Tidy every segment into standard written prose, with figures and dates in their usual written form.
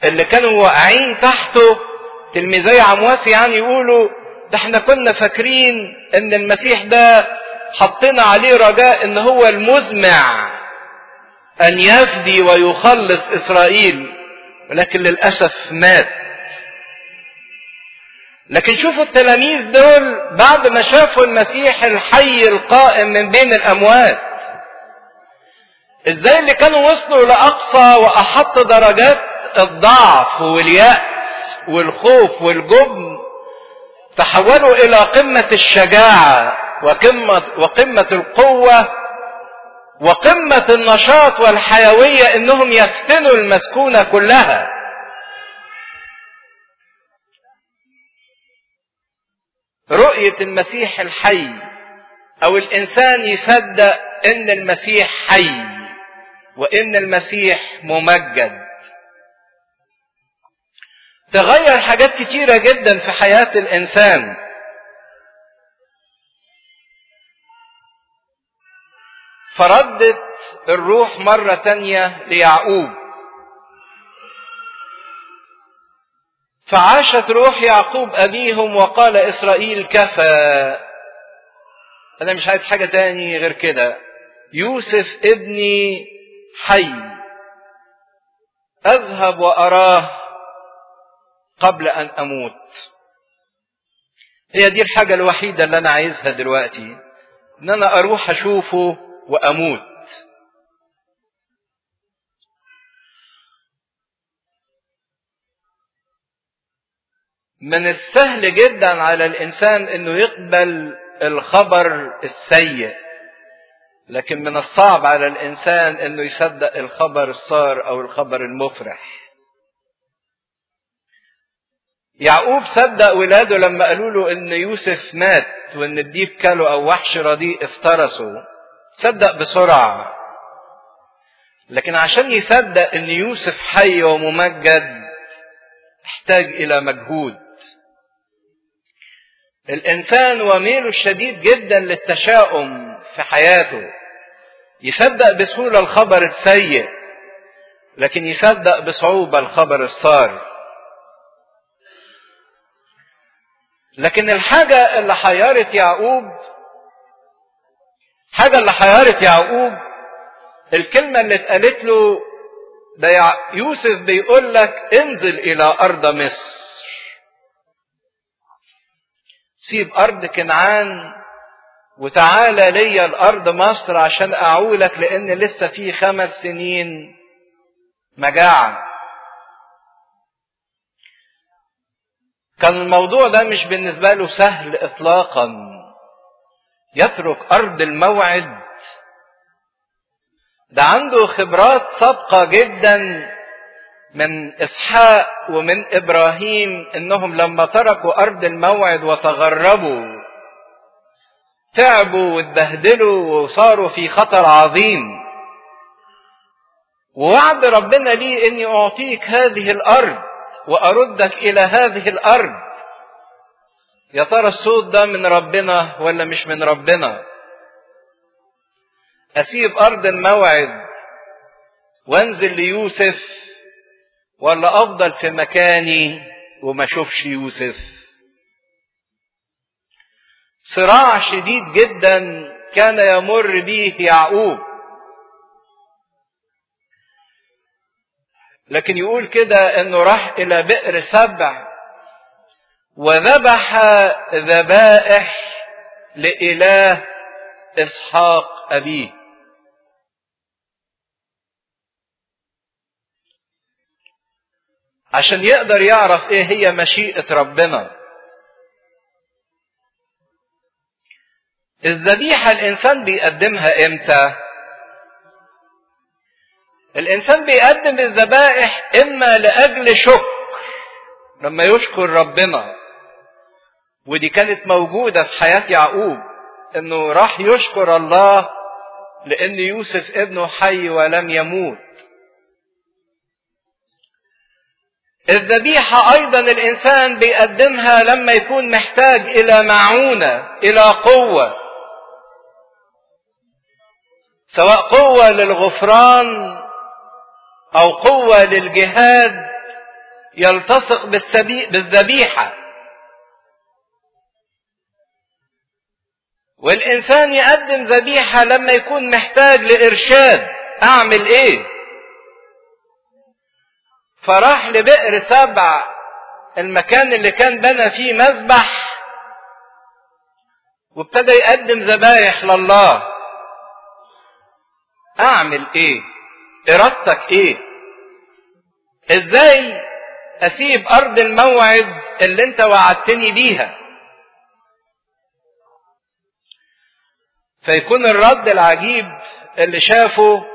اللي كانوا واقعين تحته تلميذي عمواس يعني يقولوا ده احنا كنا فاكرين ان المسيح ده حطينا عليه رجاء ان هو المزمع ان يفدي ويخلص اسرائيل، ولكن للأسف مات. لكن شوفوا التلاميذ دول بعد ما شافوا المسيح الحي القائم من بين الأموات، ازاي اللي كانوا وصلوا لأقصى وأحط درجات الضعف واليأس والخوف والجبن تحولوا إلى قمة الشجاعة وقمة القوة وقمة النشاط والحيوية انهم يفتنوا المسكونة كلها. رؤية المسيح الحي او الانسان يصدق ان المسيح حي وان المسيح ممجد تغير حاجات كتيرة جدا في حياة الانسان. فردت الروح مرة تانية ليعقوب، فعاشت روح يعقوب أبيهم وقال إسرائيل كفى، أنا مش عايز حاجة تاني غير كده، يوسف ابني حي، أذهب وأراه قبل أن أموت. هي دي الحاجة الوحيدة اللي أنا عايزها دلوقتي، إن أنا أروح أشوفه وأموت. من السهل جدا على الإنسان إنه يقبل الخبر السيء، لكن من الصعب على الإنسان إنه يصدق الخبر السار أو الخبر المفرح. يعقوب صدق ولاده لما قالوا له إن يوسف مات وإن الديب كله أو وحش رديء افترسه، صدق بسرعة. لكن عشان يصدق إن يوسف حي وممجد احتاج إلى مجهود. الإنسان وميله الشديد جدا للتشاؤم في حياته، يصدق بسهولة الخبر السيء لكن يصدق بصعوبة الخبر السار. لكن الحاجة اللي حيرت يعقوب الكلمة اللي اتقالت له ده يوسف بيقول لك انزل إلى أرض مصر، سيب أرض كنعان وتعالى لي الأرض مصر عشان أعولك، لأن لسه في 5 سنين مجاعة. كان الموضوع ده مش بالنسبة له سهل إطلاقا، يترك أرض الموعد. ده عنده خبرات سابقة جدا من إسحاق ومن إبراهيم، إنهم لما تركوا أرض الموعد وتغربوا تعبوا واتبهدلوا وصاروا في خطر عظيم. ووعد ربنا ليه إني أعطيك هذه الأرض وأردك إلى هذه الأرض. يا ترى الصوت ده من ربنا ولا مش من ربنا؟ أسيب أرض الموعد وانزل ليوسف، ولا أفضل في مكاني وما أشوفش يوسف؟ صراع شديد جدا كان يمر به يعقوب. لكن يقول كده انه راح الى بئر 7 وذبح ذبائح لإله إسحاق أبيه. عشان يقدر يعرف ايه هي مشيئة ربنا. الذبيحة الإنسان بيقدمها إمتى؟ الإنسان بيقدم الذبائح إما لأجل شكر، لما يشكر ربنا، ودي كانت موجودة في حياة يعقوب، إنه راح يشكر الله لأن يوسف ابنه حي ولم يموت. الذبيحة أيضا الإنسان بيقدمها لما يكون محتاج إلى معونة، إلى قوة، سواء قوة للغفران أو قوة للجهاد يلتصق بالذبيحة. والإنسان يقدم ذبيحة لما يكون محتاج لإرشاد أعمل إيه. فراح لبئر سبع، المكان اللي كان بنى فيه مذبح، وابتدى يقدم ذبايح لله. أعمل إيه؟ إرادتك إيه؟ إزاي أسيب أرض الموعد اللي أنت وعدتني بيها؟ فيكون الرد العجيب اللي شافه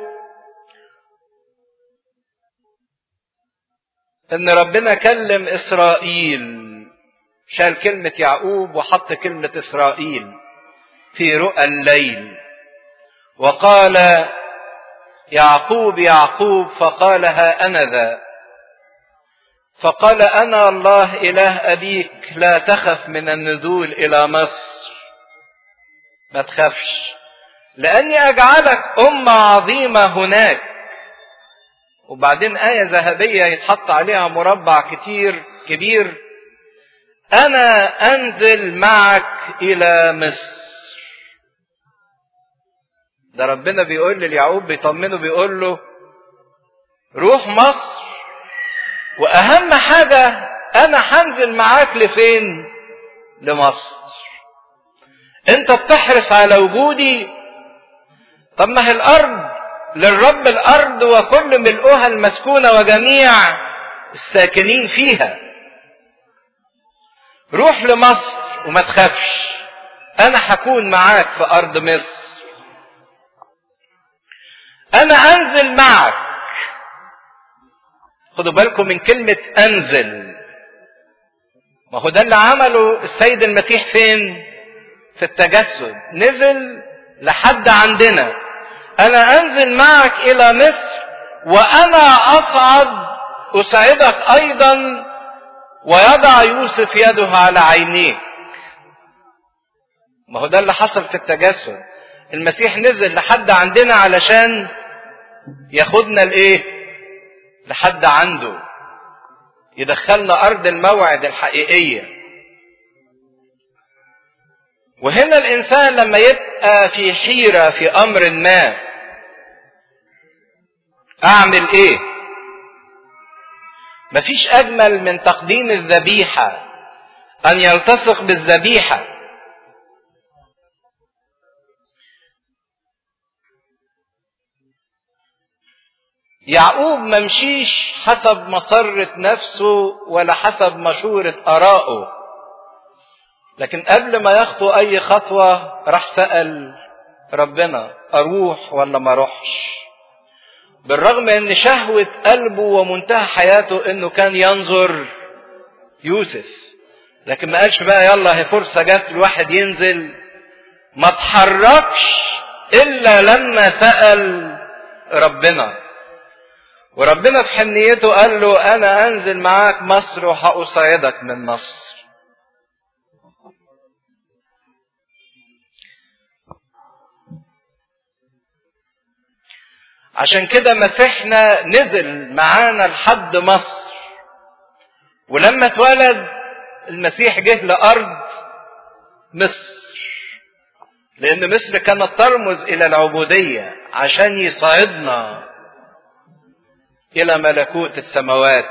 ان ربنا كلم اسرائيل، شال كلمة يعقوب وحط كلمة اسرائيل في رؤى الليل، وقال يعقوب يعقوب، فقال ها انا ذا، فقال انا الله اله ابيك، لا تخف من النزول الى مصر، ما تخافش لاني اجعلك امة عظيمة هناك. وبعدين آية ذهبية يتحط عليها مربع كبير، أنا أنزل معك إلى مصر. ده ربنا بيقول ليعقوب، بيطمنه، بيقول له روح مصر، وأهم حاجة أنا هنزل معاك لفين؟ لمصر. أنت بتحرص على وجودي، طب ما هي الأرض للرب، الأرض وكل ملؤها المسكونة وجميع الساكنين فيها. روح لمصر وما تخافش، أنا هكون معاك في أرض مصر. أنا أنزل معك. خدوا بالكم من كلمة أنزل، ما هو ده اللي عمله السيد المسيح فين؟ في التجسد، نزل لحد عندنا. أنا أنزل معك إلى مصر، وأنا أسعدك أيضا، ويضع يوسف يده على عينيك. ما هو ده اللي حصل في التجسد، المسيح نزل لحد عندنا علشان ياخدنا لإيه؟ لحد عنده، يدخلنا أرض الموعد الحقيقية. وهنا الإنسان لما يبقى في حيرة في أمر ما، أعمل إيه؟ مفيش أجمل من تقديم الذبيحة، أن يلتصق بالذبيحة. يعقوب ممشيش حسب مسرة نفسه ولا حسب مشورة آرائه، لكن قبل ما يخطو أي خطوة راح سأل ربنا أروح ولا ما أروحش. بالرغم ان شهوة قلبه ومنتهى حياته انه كان ينظر يوسف، لكن ما قالش بقى يلا هي فرصة جت الواحد ينزل. ما تحركش الا لما سأل ربنا، وربنا في حنيته قال له انا انزل معاك مصر وهأصعدك من مصر. عشان كده مسيحنا نزل معانا لحد مصر، ولما اتولد المسيح جه لأرض مصر، لأن مصر كانت ترمز إلى العبودية، عشان يصعدنا إلى ملكوت السماوات.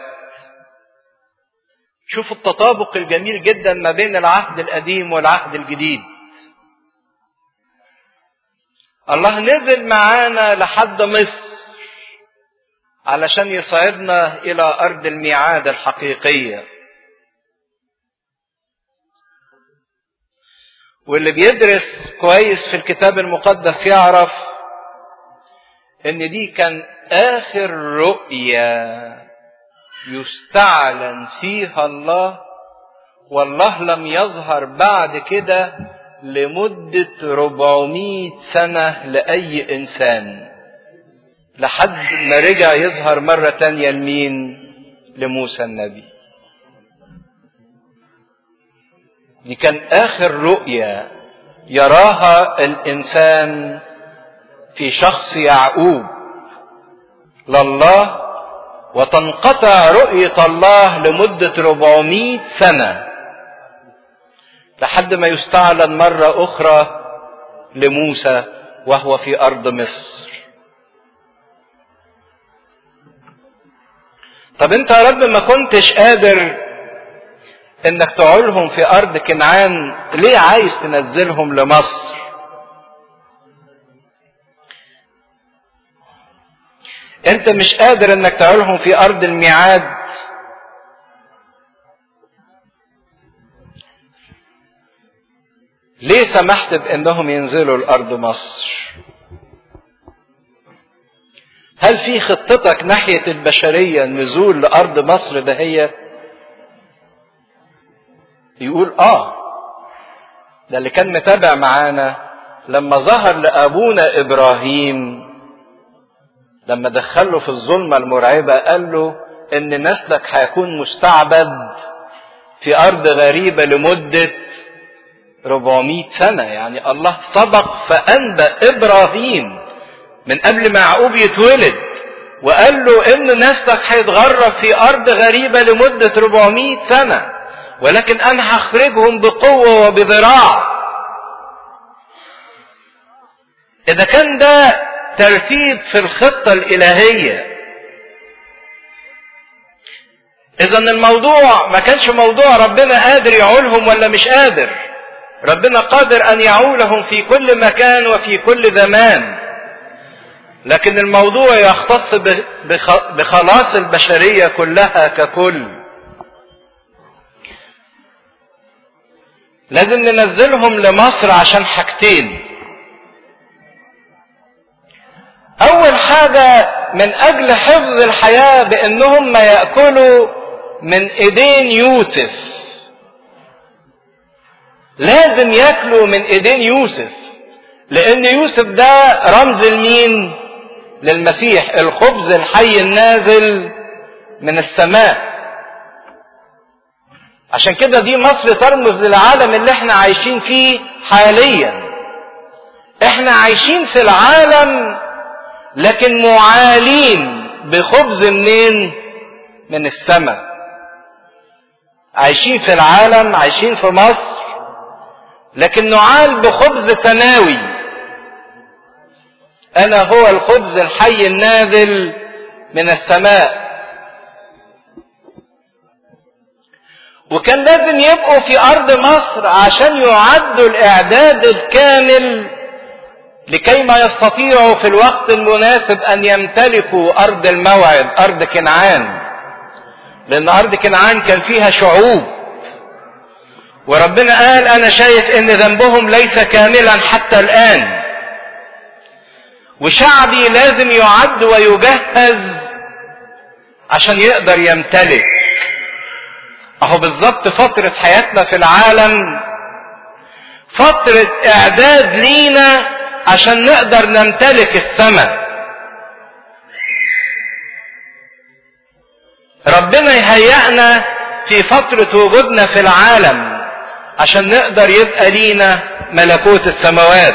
شوفوا التطابق الجميل جدا ما بين العهد القديم والعهد الجديد. الله نزل معانا لحد مصر علشان يصعدنا إلى أرض الميعاد الحقيقية. واللي بيدرس كويس في الكتاب المقدس يعرف إن دي كان آخر رؤية يستعلن فيها الله، والله لم يظهر بعد كده لمدة 400 سنة لأي إنسان، لحد ما رجع يظهر مرة تانية لمين؟ لموسى النبي. دي كان آخر رؤية يراها الإنسان في شخص يعقوب لله وتنقطع رؤية الله لمدة 400 سنة لحد ما يستعلن مرة أخرى لموسى وهو في أرض مصر. طب انت يا رب ما كنتش قادر انك تعولهم في أرض كنعان، ليه عايز تنزلهم لمصر؟ انت مش قادر انك تعولهم في أرض الميعاد؟ ليه سمحت بانهم ينزلوا الارض مصر؟ هل في خطتك ناحية البشرية النزول لارض مصر دهيت؟ يقول ده اللي كان متابع معانا لما ظهر لابونا ابراهيم، لما دخله في الظلمة المرعبة قال له ان نسلك هيكون مستعبد في ارض غريبة لمدة 400 سنة. يعني الله سبق فأنبأ إبراهيم من قبل ما يعقوب يتولد وقال له إن نسلك هيتغرب في أرض غريبة لمدة 400 سنة، ولكن أنا هخرجهم بقوة وبذراع. إذا كان ده ترتيب في الخطة الإلهية، إذا الموضوع ما كانش موضوع ربنا قادر يعولهم ولا مش قادر. ربنا قادر أن يعولهم في كل مكان وفي كل زمان، لكن الموضوع يختص بخلاص البشرية كلها ككل. لازم ننزلهم لمصر عشان حاجتين. أول حاجة من أجل حفظ الحياة، بأنهم ما يأكلوا من إيدين يوسف. لازم ياكلوا من ايدين يوسف، لان يوسف ده رمز لمين؟ للمسيح، الخبز الحي النازل من السماء. عشان كده دي مصر ترمز للعالم اللي احنا عايشين فيه حاليا. احنا عايشين في العالم لكن معالين بخبز منين؟ من السماء. عايشين في العالم، عايشين في مصر، لكن نعال بخبز سماوي. أنا هو الخبز الحي النازل من السماء. وكان لازم يبقوا في أرض مصر عشان يعدوا الإعداد الكامل لكي ما يستطيعوا في الوقت المناسب أن يمتلكوا أرض الموعد، أرض كنعان. لأن أرض كنعان كان فيها شعوب، وربنا قال أنا شايف إن ذنبهم ليس كاملا حتى الآن، وشعبي لازم يعد ويجهز عشان يقدر يمتلك. أهو بالظبط فترة حياتنا في العالم فترة إعداد لينا عشان نقدر نمتلك السماء. ربنا يهيئنا في فترة وجودنا في العالم عشان نقدر يبقى لينا ملكوت السماوات.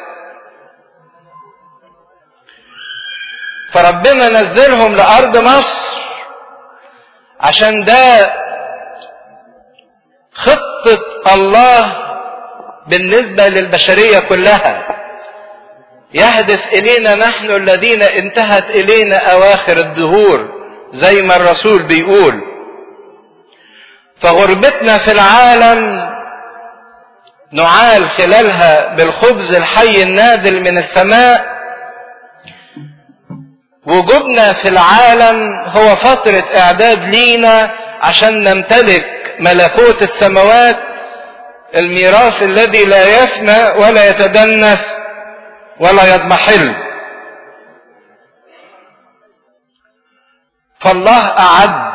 فربنا نزلهم لأرض مصر عشان ده خطة الله بالنسبة للبشرية كلها. يهدف إلينا نحن الذين انتهت إلينا أواخر الدهور زي ما الرسول بيقول. فغربتنا في العالم نعال خلالها بالخبز الحي النازل من السماء. وجودنا في العالم هو فترة إعداد لينا عشان نمتلك ملكوت السماوات، الميراث الذي لا يفنى ولا يتدنس ولا يضمحل. فالله أعد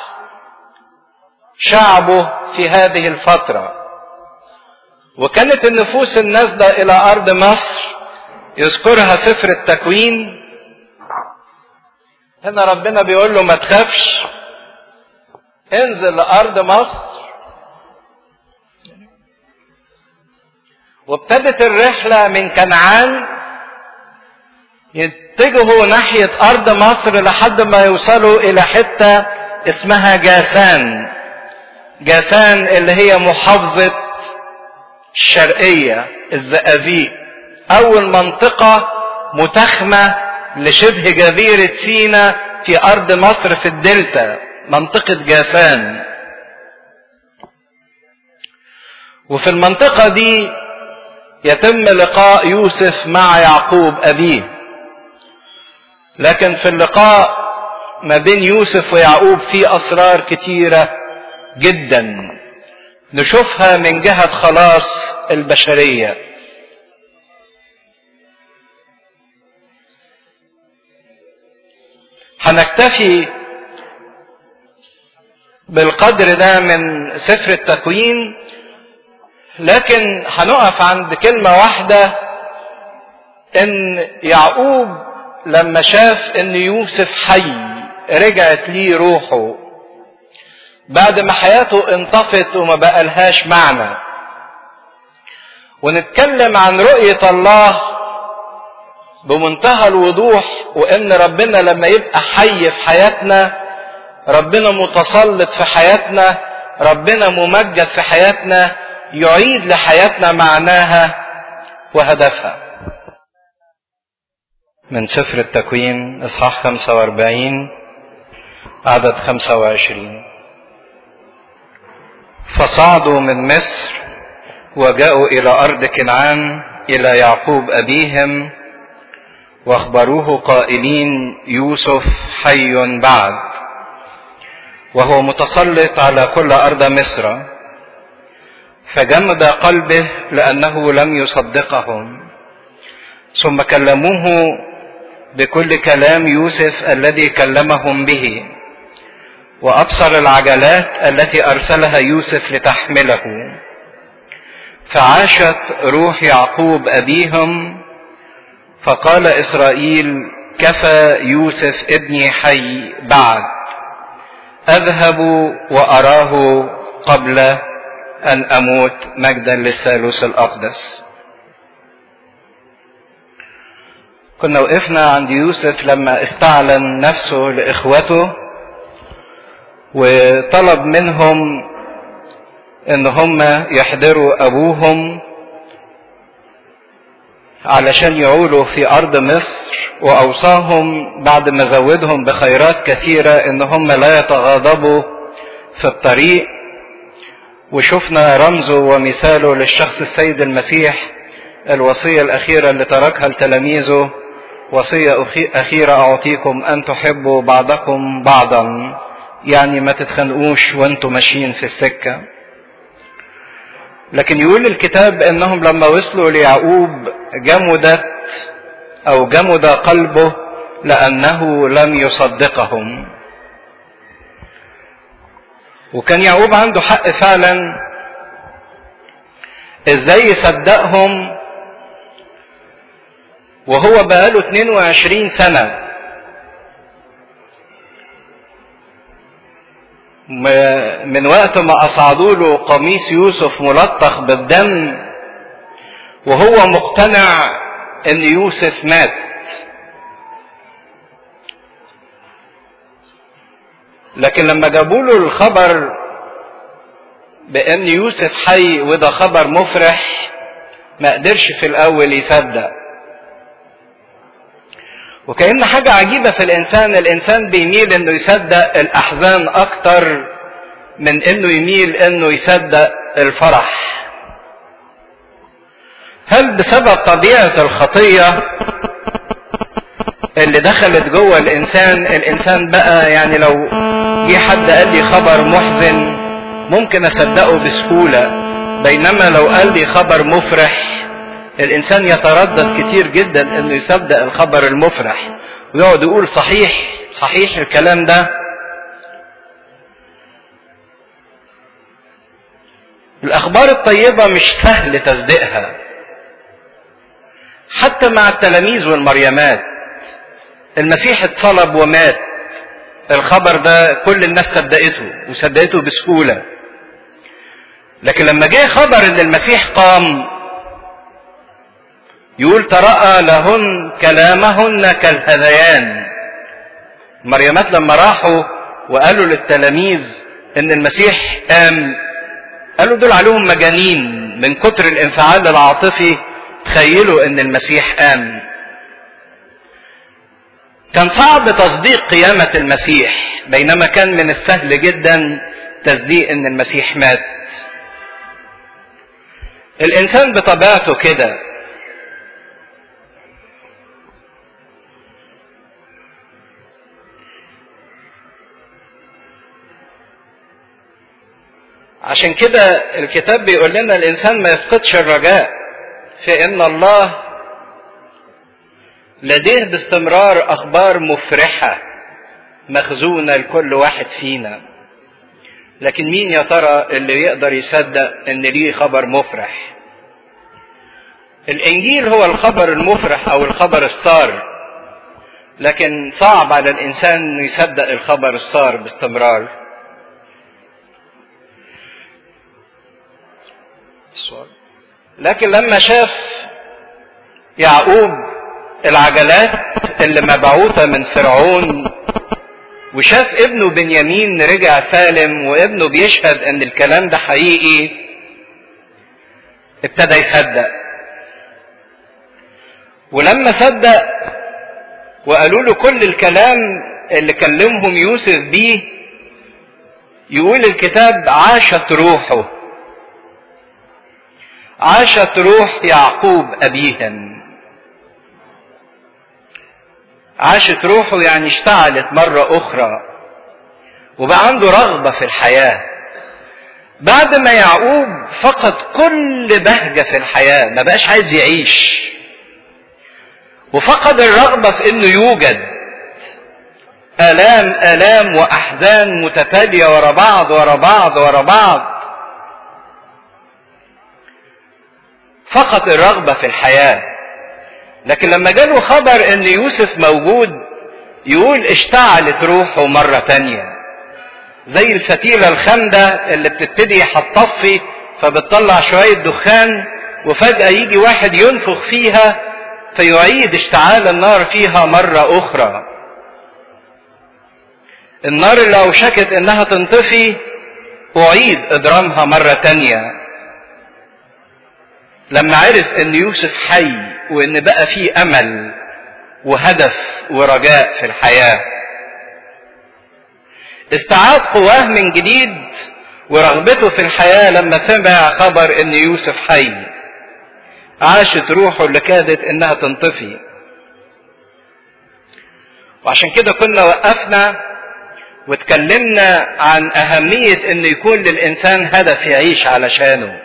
شعبه في هذه الفترة، وكانت النفوس النازلة إلى أرض مصر يذكرها سفر التكوين. هنا ربنا بيقول له ما تخافش، انزل لأرض مصر. وابتدت الرحلة من كنعان يتجهوا ناحية أرض مصر لحد ما يوصلوا إلى حتة اسمها جاسان. جاسان اللي هي محافظة الشرقية الزقازيق، أول منطقة متخمة لشبه جزيرة سيناء في أرض مصر في الدلتا، منطقة جاسان. وفي المنطقة دي يتم لقاء يوسف مع يعقوب أبيه. لكن في اللقاء ما بين يوسف ويعقوب في أسرار كتيرة جدا نشوفها من جهة خلاص البشرية. هنكتفي بالقدر ده من سفر التكوين، لكن هنقف عند كلمة واحدة، ان يعقوب لما شاف ان يوسف حي رجعت ليه روحه بعد ما حياته انطفت وما بقالهاش معنى. ونتكلم عن رؤية الله بمنتهى الوضوح، وان ربنا لما يبقى حي في حياتنا، ربنا متسلط في حياتنا، ربنا ممجد في حياتنا، يعيد لحياتنا معناها وهدفها. من سفر التكوين اصحاح 45 عدد 25. فصعدوا من مصر وجاءوا الى ارض كنعان الى يعقوب ابيهم، واخبروه قائلين يوسف حي بعد، وهو متسلط على كل ارض مصر. فجمد قلبه لانه لم يصدقهم. ثم كلموه بكل كلام يوسف الذي كلمهم به، وابصر العجلات التي ارسلها يوسف لتحمله. فعاشت روح يعقوب ابيهم، فقال اسرائيل كفى يوسف ابني حي بعد، اذهب واراه قبل ان اموت، مجدا للثالوث الاقدس. كنا وقفنا عند يوسف لما استعلن نفسه لاخوته وطلب منهم ان هم يحضروا ابوهم علشان يعولوا في ارض مصر، واوصاهم بعد ما زودهم بخيرات كثيرة ان هم لا يتغاضبوا في الطريق. وشفنا رمزه ومثاله للشخص السيد المسيح، الوصية الاخيرة اللي تركها لتلاميذه، وصية اخيرة اعطيكم ان تحبوا بعضكم بعضا، يعني ما تتخانقوش وانتم ماشيين في السكة. لكن يقول الكتاب انهم لما وصلوا ليعقوب جمد قلبه لانه لم يصدقهم. وكان يعقوب عنده حق فعلا، ازاي يصدقهم وهو بقاله 22 سنة من وقت ما اصعدوا له قميص يوسف ملطخ بالدم، وهو مقتنع ان يوسف مات. لكن لما جابوا له الخبر بان يوسف حي وده خبر مفرح، ما قدرش في الاول يصدق. وكأن حاجة عجيبة في الانسان بيميل انه يصدق الاحزان اكتر من انه يميل انه يصدق الفرح. هل بسبب طبيعة الخطية اللي دخلت جوه الانسان بقى، يعني لو جه حد قال لي خبر محزن ممكن اصدقه بسهولة، بينما لو قال لي خبر مفرح الانسان يتردد كتير جدا انه يصدق الخبر المفرح، ويقعد يقول صحيح الكلام ده. الاخبار الطيبة مش سهل تصديقها، حتى مع التلاميذ والمريمات. المسيح اتصلب ومات، الخبر ده كل الناس صدقته وصدقته بسهولة. لكن لما جه خبر ان المسيح قام، يقول ترأى لهن كلامهن كالهذيان. مريمات لما راحوا وقالوا للتلاميذ ان المسيح قام، قالوا دول عليهم مجانين من كتر الانفعال العاطفي، تخيلوا ان المسيح قام. كان صعب تصديق قيامة المسيح، بينما كان من السهل جدا تصديق ان المسيح مات. الانسان بطبيعته كده، عشان كده الكتاب بيقول لنا الانسان ما يفقدش الرجاء في ان الله لديه باستمرار اخبار مفرحة مخزونة لكل واحد فينا. لكن مين يا ترى اللي يقدر يصدق ان ليه خبر مفرح؟ الانجيل هو الخبر المفرح او الخبر السار، لكن صعب على الانسان انه يصدق الخبر السار باستمرار. لكن لما شاف يعقوب العجلات اللي مبعوثة من فرعون، وشاف ابنه بنيامين رجع سالم وابنه بيشهد ان الكلام ده حقيقي، ابتدى يصدق. ولما صدق وقالوا له كل الكلام اللي كلمهم يوسف بيه، يقول الكتاب عاشت روحه، عاشت روح يعقوب أبيهم. عاشت روحه يعني اشتعلت مرة أخرى وبقى عنده رغبة في الحياة. بعد ما يعقوب فقد كل بهجة في الحياة، ما بقاش عايز يعيش، وفقد الرغبة في انه يوجد. آلام وأحزان متتالية ورا بعض ورا بعض ورا بعض، فقد الرغبة في الحياة. لكن لما جاله خبر ان يوسف موجود، يقول اشتعلت روحه مرة تانية، زي الفتيلة الخامدة اللي بتبتدي هتطفي فبتطلع شوية دخان، وفجأة يجي واحد ينفخ فيها فيعيد اشتعال النار فيها مرة أخرى. النار اللي أوشكت انها تنطفي أعيد إضرامها مرة تانية. لما عرف ان يوسف حي وان بقى فيه امل وهدف ورجاء في الحياة، استعاد قواه من جديد ورغبته في الحياة. لما سمع خبر ان يوسف حي، عاشت روحه اللي كادت انها تنطفي. وعشان كده كنا وقفنا واتكلمنا عن اهمية ان يكون للانسان هدف يعيش علشانه.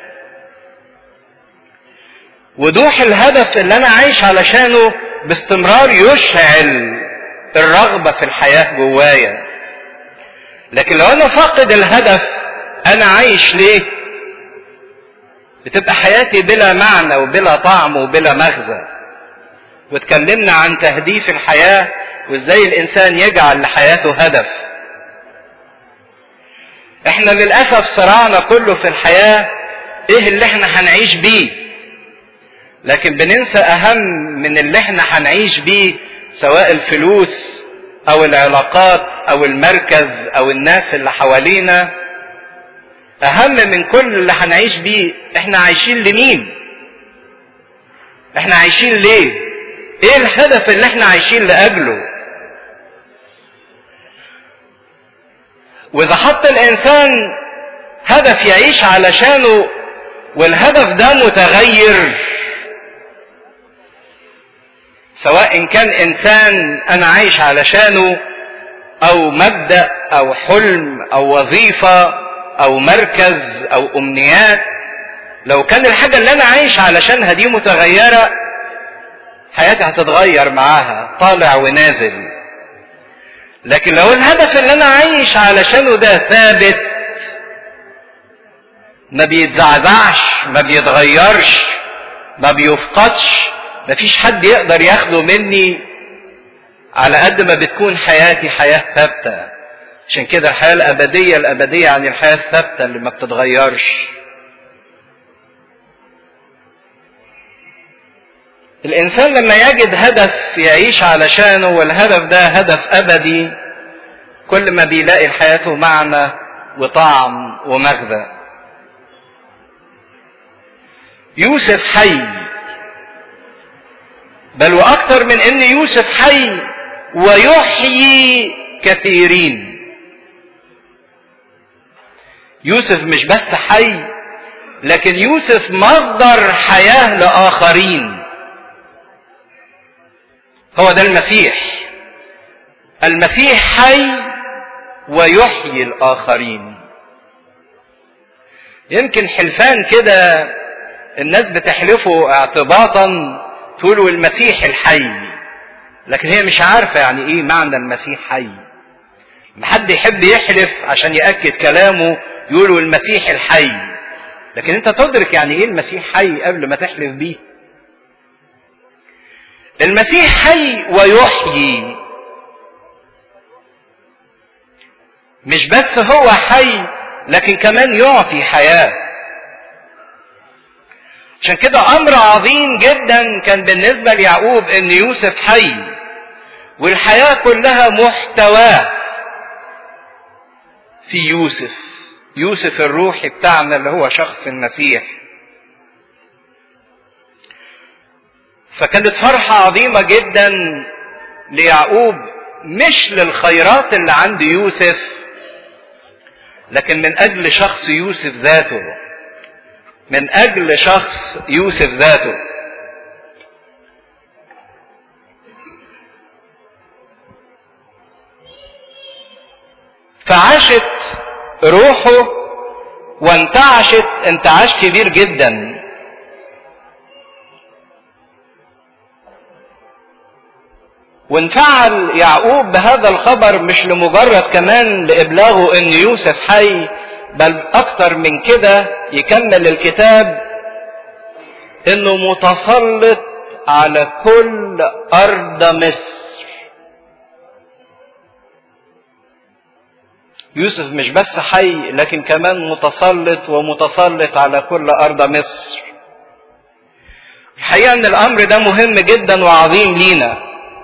وضوح الهدف اللي انا عايش علشانه باستمرار يشعل الرغبة في الحياة جوايا. لكن لو انا فاقد الهدف، انا عايش ليه؟ بتبقى حياتي بلا معنى وبلا طعم وبلا مغزى. واتكلمنا عن تهديف الحياة وازاي الانسان يجعل لحياته هدف. احنا للأسف صراعنا كله في الحياة ايه اللي احنا هنعيش بيه، لكن بننسى اهم من اللي احنا هنعيش بيه، سواء الفلوس او العلاقات او المركز او الناس اللي حوالينا. اهم من كل اللي هنعيش بيه، احنا عايشين لمين؟ احنا عايشين ليه؟ ايه الهدف اللي احنا عايشين لاجله؟ واذا حط الانسان هدف يعيش علشانه والهدف ده متغير، سواء كان انسان انا عايش علشانه او مبدأ او حلم او وظيفة او مركز او امنيات، لو كان الحاجة اللي انا عايش علشانها دي متغيرة، حياتي هتتغير معاها، طالع ونازل. لكن لو الهدف اللي انا عايش علشانه ده ثابت، ما بيتزعزعش، ما بيتغيرش، ما بيفقدش، مفيش حد يقدر ياخده مني، على قد ما بتكون حياتي حياة ثابتة. عشان كده الحياة الأبدية عن الحياة الثابتة اللي ما بتتغيرش. الانسان لما يجد هدف يعيش علشانه والهدف ده هدف ابدي، كل ما بيلاقي لحياته معنى وطعم ومغزى. يوسف حي، بل واكثر من ان يوسف حي ويحيي كثيرين. يوسف مش بس حي، لكن يوسف مصدر حياة لآخرين. هو ده المسيح. المسيح حي ويحيي الآخرين. يمكن حلفان كده الناس بتحلفه اعتباطا، تقولوا المسيح الحي، لكن هي مش عارفة يعني ايه معنى المسيح حي. محد يحب يحلف عشان يأكد كلامه يقولوا المسيح الحي، لكن انت تدرك يعني ايه المسيح حي قبل ما تحلف بيه. المسيح حي ويحيي. مش بس هو حي، لكن كمان يعطي حياة. عشان كده امر عظيم جدا كان بالنسبة ليعقوب ان يوسف حي، والحياة كلها محتواه في يوسف الروحي بتاعنا اللي هو شخص المسيح. فكانت فرحة عظيمة جدا ليعقوب، مش للخيرات اللي عند يوسف، لكن من اجل شخص يوسف ذاته. من اجل شخص يوسف ذاته. فعاشت روحه وانتعشت انتعاش كبير جدا. وانفعل يعقوب بهذا الخبر مش لمجرد كمان لإبلاغه ان يوسف حي، بل اكتر من كده يكمل الكتاب انه متسلط على كل ارض مصر. يوسف مش بس حي، لكن كمان متسلط على كل ارض مصر. الحقيقة ان الامر ده مهم جدا وعظيم لينا،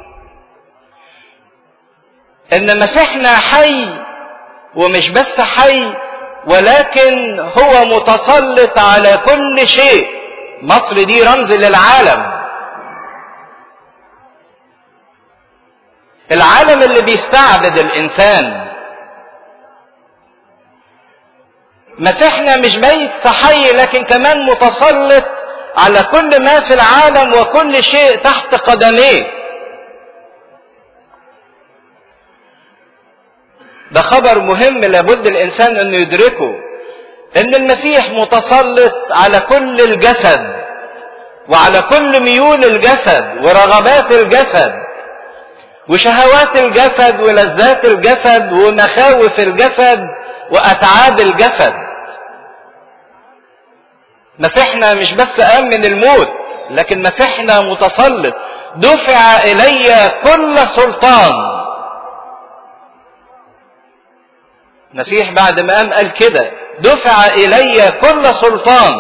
ان مسيحنا حي، ومش بس حي ولكن هو متسلط على كل شيء. مصر دي رمز للعالم، العالم اللي بيستعبد الانسان. مسيحنا مش بس حي، لكن كمان متسلط على كل ما في العالم وكل شيء تحت قدميه. ده خبر مهم لابد الانسان انه يدركه، ان المسيح متسلط على كل الجسد وعلى كل ميول الجسد ورغبات الجسد وشهوات الجسد ولذات الجسد ومخاوف الجسد واتعاب الجسد. مسيحنا مش بس قام من الموت، لكن مسيحنا متسلط. دفع الي كل سلطان. المسيح بعد ما قام قال كده، دفع الي كل سلطان.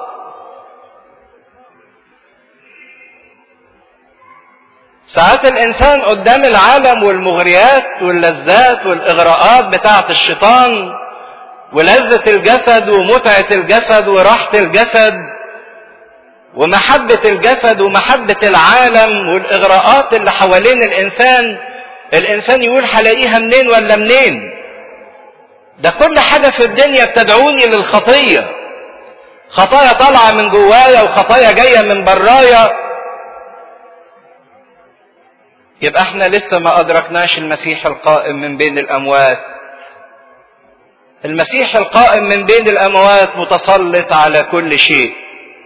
ساعات الانسان قدام العالم والمغريات واللذات والاغراءات بتاعه الشيطان ولذة الجسد ومتعة الجسد وراحة الجسد ومحبة الجسد ومحبة العالم والاغراءات اللي حوالين الانسان يقول هلاقيها منين ولا منين. ده كل حاجة في الدنيا بتدعوني للخطية. خطايا طالعة من جوايا وخطايا جاية من برايا. يبقى احنا لسه ما ادركناش المسيح القائم من بين الاموات. المسيح القائم من بين الاموات متسلط على كل شيء.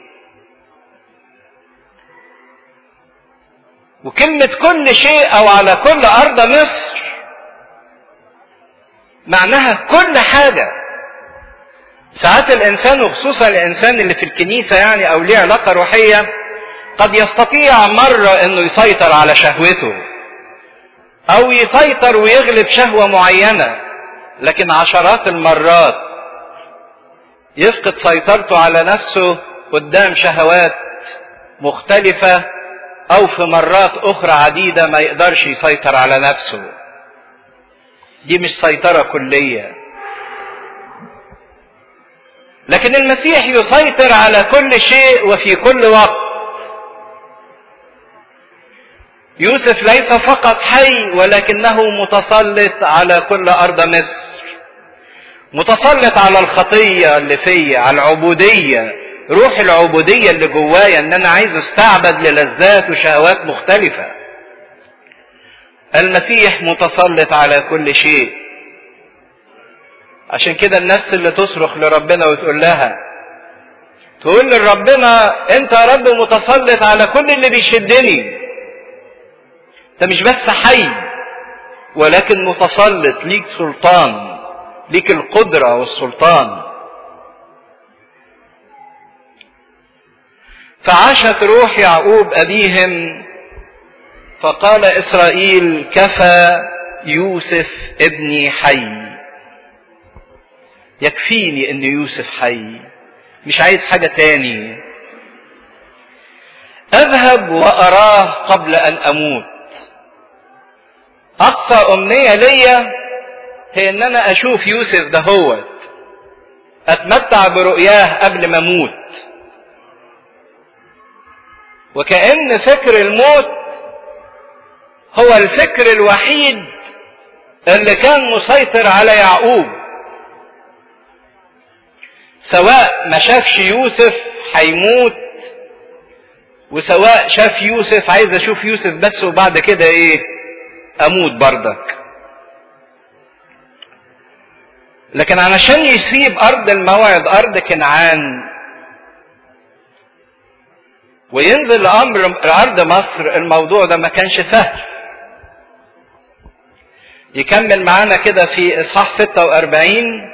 وكلمة كل شيء او على كل ارض مصر معناها كل حاجة. ساعات الانسان وخصوصا الانسان اللي في الكنيسة يعني او ليه علاقة روحية قد يستطيع مرة انه يسيطر على شهوته او يسيطر ويغلب شهوة معينة، لكن عشرات المرات يفقد سيطرته على نفسه قدام شهوات مختلفة او في مرات اخرى عديدة ما يقدرش يسيطر على نفسه. دي مش سيطرة كلية. لكن المسيح يسيطر على كل شيء وفي كل وقت. يوسف ليس فقط حي ولكنه متسلط على كل ارض مصر، متسلط على الخطية اللي فيا، على العبودية، روح العبودية اللي جوايا، ان انا عايز استعبد للذات وشهوات مختلفة. المسيح متسلط على كل شيء. عشان كده النفس اللي تصرخ لربنا وتقول لها، تقول لربنا انت يا رب متسلط على كل اللي بيشدني، انت مش بس حي ولكن متسلط، ليك سلطان، ليك القدرة والسلطان. فعاشت روح يعقوب أبيهم فقال إسرائيل كفى يوسف ابني حي. يكفيني ان يوسف حي، مش عايز حاجة تاني. اذهب واراه قبل ان اموت. اقصى امنية ليا هي ان انا اشوف يوسف دهوت، اتمتع برؤياه قبل ما اموت. وكأن فكر الموت هو الفكر الوحيد اللي كان مسيطر على يعقوب. سواء ما شافش يوسف هيموت، وسواء شاف يوسف عايز اشوف يوسف بس وبعد كده ايه اموت بردك. لكن علشان يسيب ارض الموعد ارض كنعان وينزل لارض مصر، الموضوع ده ما كانش سهل. يكمل معانا كده في اصحاح 46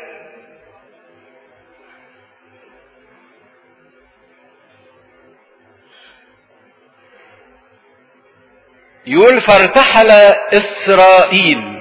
يقول فارتحل إسرائيل.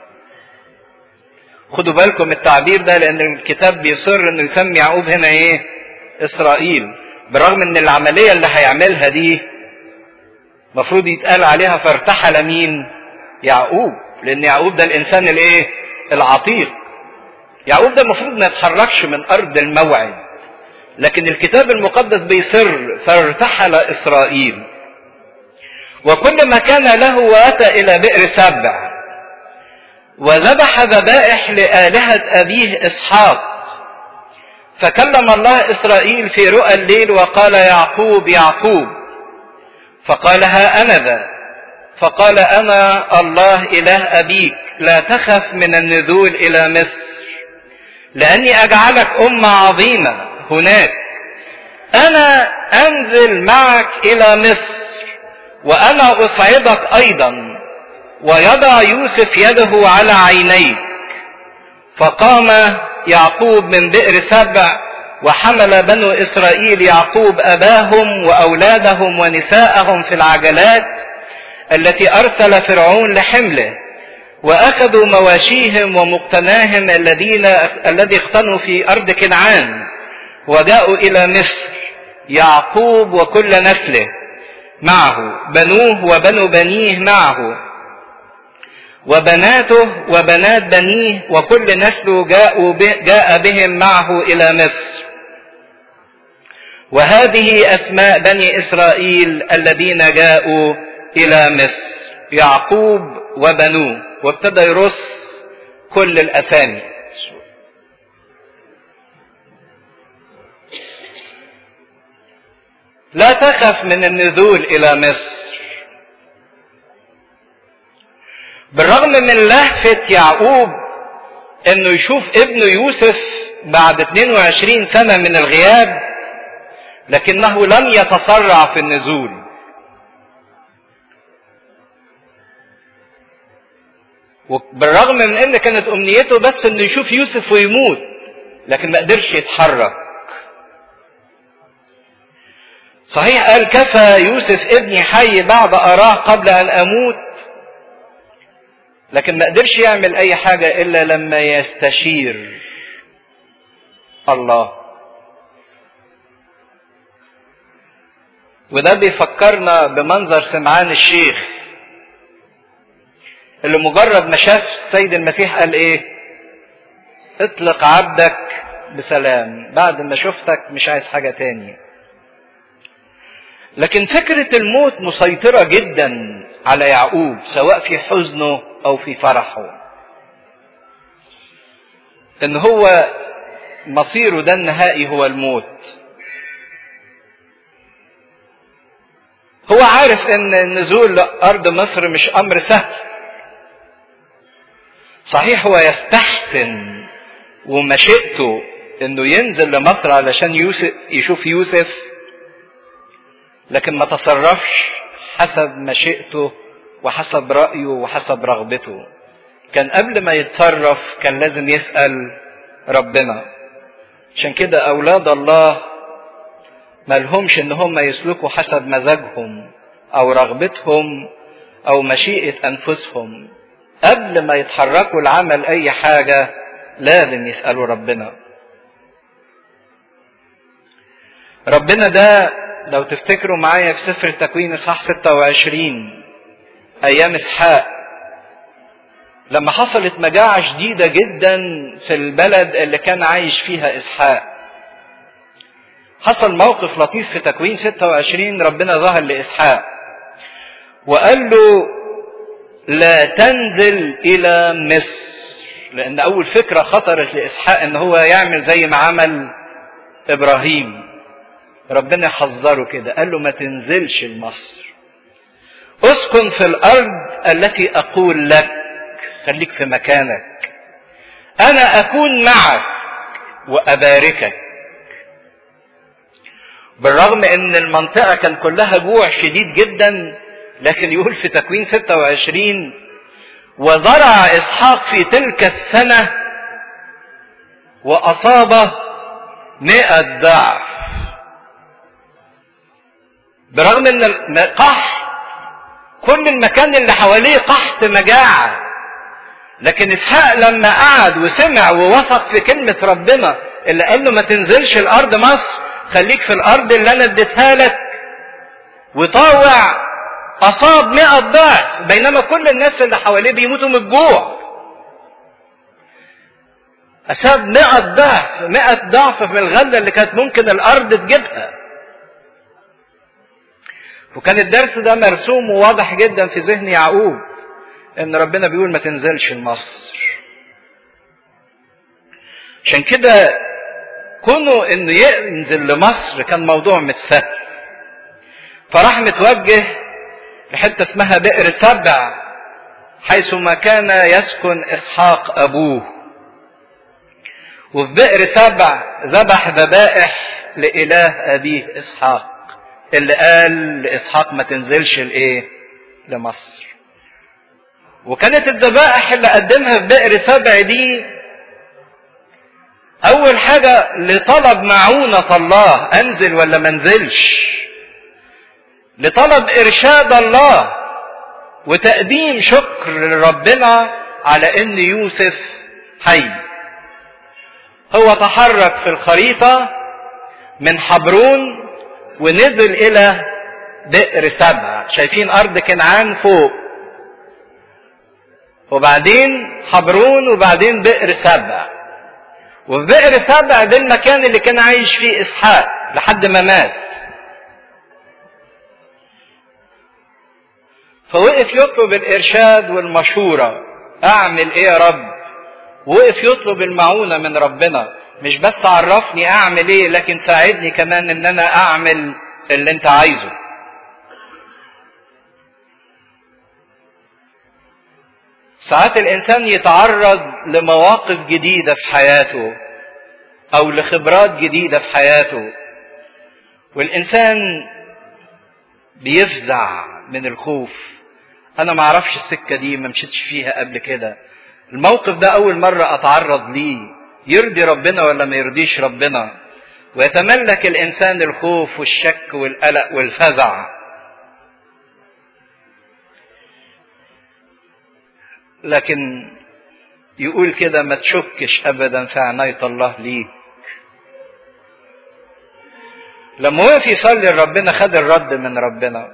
خدوا بالكم التعبير ده، لأن الكتاب بيصر إنه يسمي يعقوب هنا إيه؟ إسرائيل، بالرغم إن العملية اللي هيعملها دي مفروض يتقال عليها فارتحل مين؟ يعقوب، لأن يعقوب ده الإنسان الإيه؟ العتيق. يعقوب ده المفروض ما يتحركش من أرض الموعد، لكن الكتاب المقدس بيصر فارتحل إسرائيل. وكل ما كان له واتى الى بئر سبع وذبح ذبائح لآلهة ابيه اسحاق. فكلم الله اسرائيل في رؤى الليل وقال يعقوب يعقوب، فقال ها انا ذا، فقال انا الله اله ابيك، لا تخف من النزول الى مصر، لاني اجعلك امة عظيمة هناك. انا انزل معك الى مصر وأنا أصعدك أيضا، ويضع يوسف يده على عينيك. فقام يعقوب من بئر سبع وحمل بنو إسرائيل يعقوب أباهم وأولادهم ونساءهم في العجلات التي أرسل فرعون لحمله، وأخذوا مواشيهم ومقتناهم الذي اقتنوا في أرض كنعان، وجاءوا إلى مصر يعقوب وكل نسله معه، بنوه وبنو بنيه معه، وبناته وبنات بنيه، وكل نسله جاء بهم معه إلى مصر. وهذه أسماء بني إسرائيل الذين جاءوا إلى مصر، يعقوب وبنوه. وابتدى يرص كل الأسامي. لا تخف من النزول إلى مصر. بالرغم من لهفة يعقوب انه يشوف ابنه يوسف بعد 22 سنة من الغياب، لكنه لم يتسرع في النزول. وبالرغم من ان كانت امنيته بس انه يشوف يوسف ويموت، لكن ما قدرش يتحرك. صحيح قال كفى يوسف ابني حي بعد أراه قبل أن أموت، لكن ما قدرش يعمل أي حاجة إلا لما يستشير الله. وده بيفكرنا بمنظر سمعان الشيخ اللي مجرد ما شاف السيد المسيح قال ايه؟ اطلق عبدك بسلام، بعد ما شفتك مش عايز حاجة تاني. لكن فكرة الموت مسيطرة جدا على يعقوب سواء في حزنه او في فرحه، ان هو مصيره ده النهائي هو الموت. هو عارف ان النزول لأرض مصر مش امر سهل، صحيح هو يستحسن ومشيئته انه ينزل لمصر علشان يشوف يوسف، لكن ما تصرفش حسب مشيئته وحسب رأيه وحسب رغبته. كان قبل ما يتصرف كان لازم يسأل ربنا. عشان كده أولاد الله ما لهمش إن هم يسلكوا حسب مزاجهم أو رغبتهم أو مشيئة أنفسهم. قبل ما يتحركوا لعمل أي حاجة لازم يسألوا ربنا. ربنا ده لو تفتكروا معايا في سفر التكوين اصحاح 26 أيام إسحاق، لما حصلت مجاعة شديدة جدا في البلد اللي كان عايش فيها إسحاق، حصل موقف لطيف في تكوين 26. ربنا ظهر لإسحاق وقال له لا تنزل إلى مصر، لأن أول فكرة خطرت لإسحاق إن هو يعمل زي ما عمل إبراهيم. ربنا حذره كده، قال له ما تنزلش لمصر، اسكن في الأرض التي أقول لك، خليك في مكانك، أنا أكون معك وأباركك. بالرغم ان المنطقة كان كلها جوع شديد جدا، لكن يقول في تكوين 26 وزرع إسحاق في تلك السنة وأصاب 100 ضعف. برغم ان القحط كل المكان اللي حواليه قحط مجاعة، لكن إسحاق لما قعد وسمع ووثق في كلمة ربنا اللي قال له ما تنزلش الأرض مصر، خليك في الأرض اللي أنا اديتها لك، وطاوع، أصاب 100 ضعف، بينما كل الناس اللي حواليه بيموتوا من الجوع. أصاب 100 ضعف، 100 ضعف من الغلة اللي كانت ممكن الأرض تجيبها. وكان الدرس ده مرسوم وواضح جدا في ذهن يعقوب، إن ربنا بيقول ما تنزلش لمصر. عشان كده كونه إنه ينزل لمصر كان موضوع مش سهل، فراح متوجه لحتة اسمها بئر سبع، حيث ما كان يسكن إسحاق أبوه. وفي بئر سبع ذبح ذبائح لإله أبيه إسحاق، اللي قال لإسحاق ما تنزلش لمصر. وكانت الذبائح اللي قدمها في بئر سبع دي أول حاجة لطلب معونة الله، أنزل ولا ما انزلش، لطلب إرشاد الله وتقديم شكر لربنا على إن يوسف حي. هو تحرك في الخريطة من حبرون ونزل إلى بئر سبع. شايفين أرض كنعان فوق، وبعدين حبرون، وبعدين بئر سبع. وفي بئر سبع ده المكان اللي كان عايش فيه إسحاق لحد ما مات. فوقف يطلب الإرشاد والمشورة، أعمل إيه يا رب؟ وقف يطلب المعونة من ربنا، مش بس عرفني أعمل إيه، لكن ساعدني كمان إن أنا أعمل اللي أنت عايزه. ساعات الإنسان يتعرض لمواقف جديدة في حياته أو لخبرات جديدة في حياته، والإنسان بيفزع من الخوف. أنا ما أعرفش السكة دي، ما مشيتش فيها قبل كده، الموقف ده أول مرة أتعرض ليه، يرضي ربنا ولا ما يرضيش ربنا؟ ويتملك الإنسان الخوف والشك والقلق والفزع. لكن يقول كده ما تشكش أبدا في عناية الله ليك، لما وقف يصلي لربنا خد الرد من ربنا.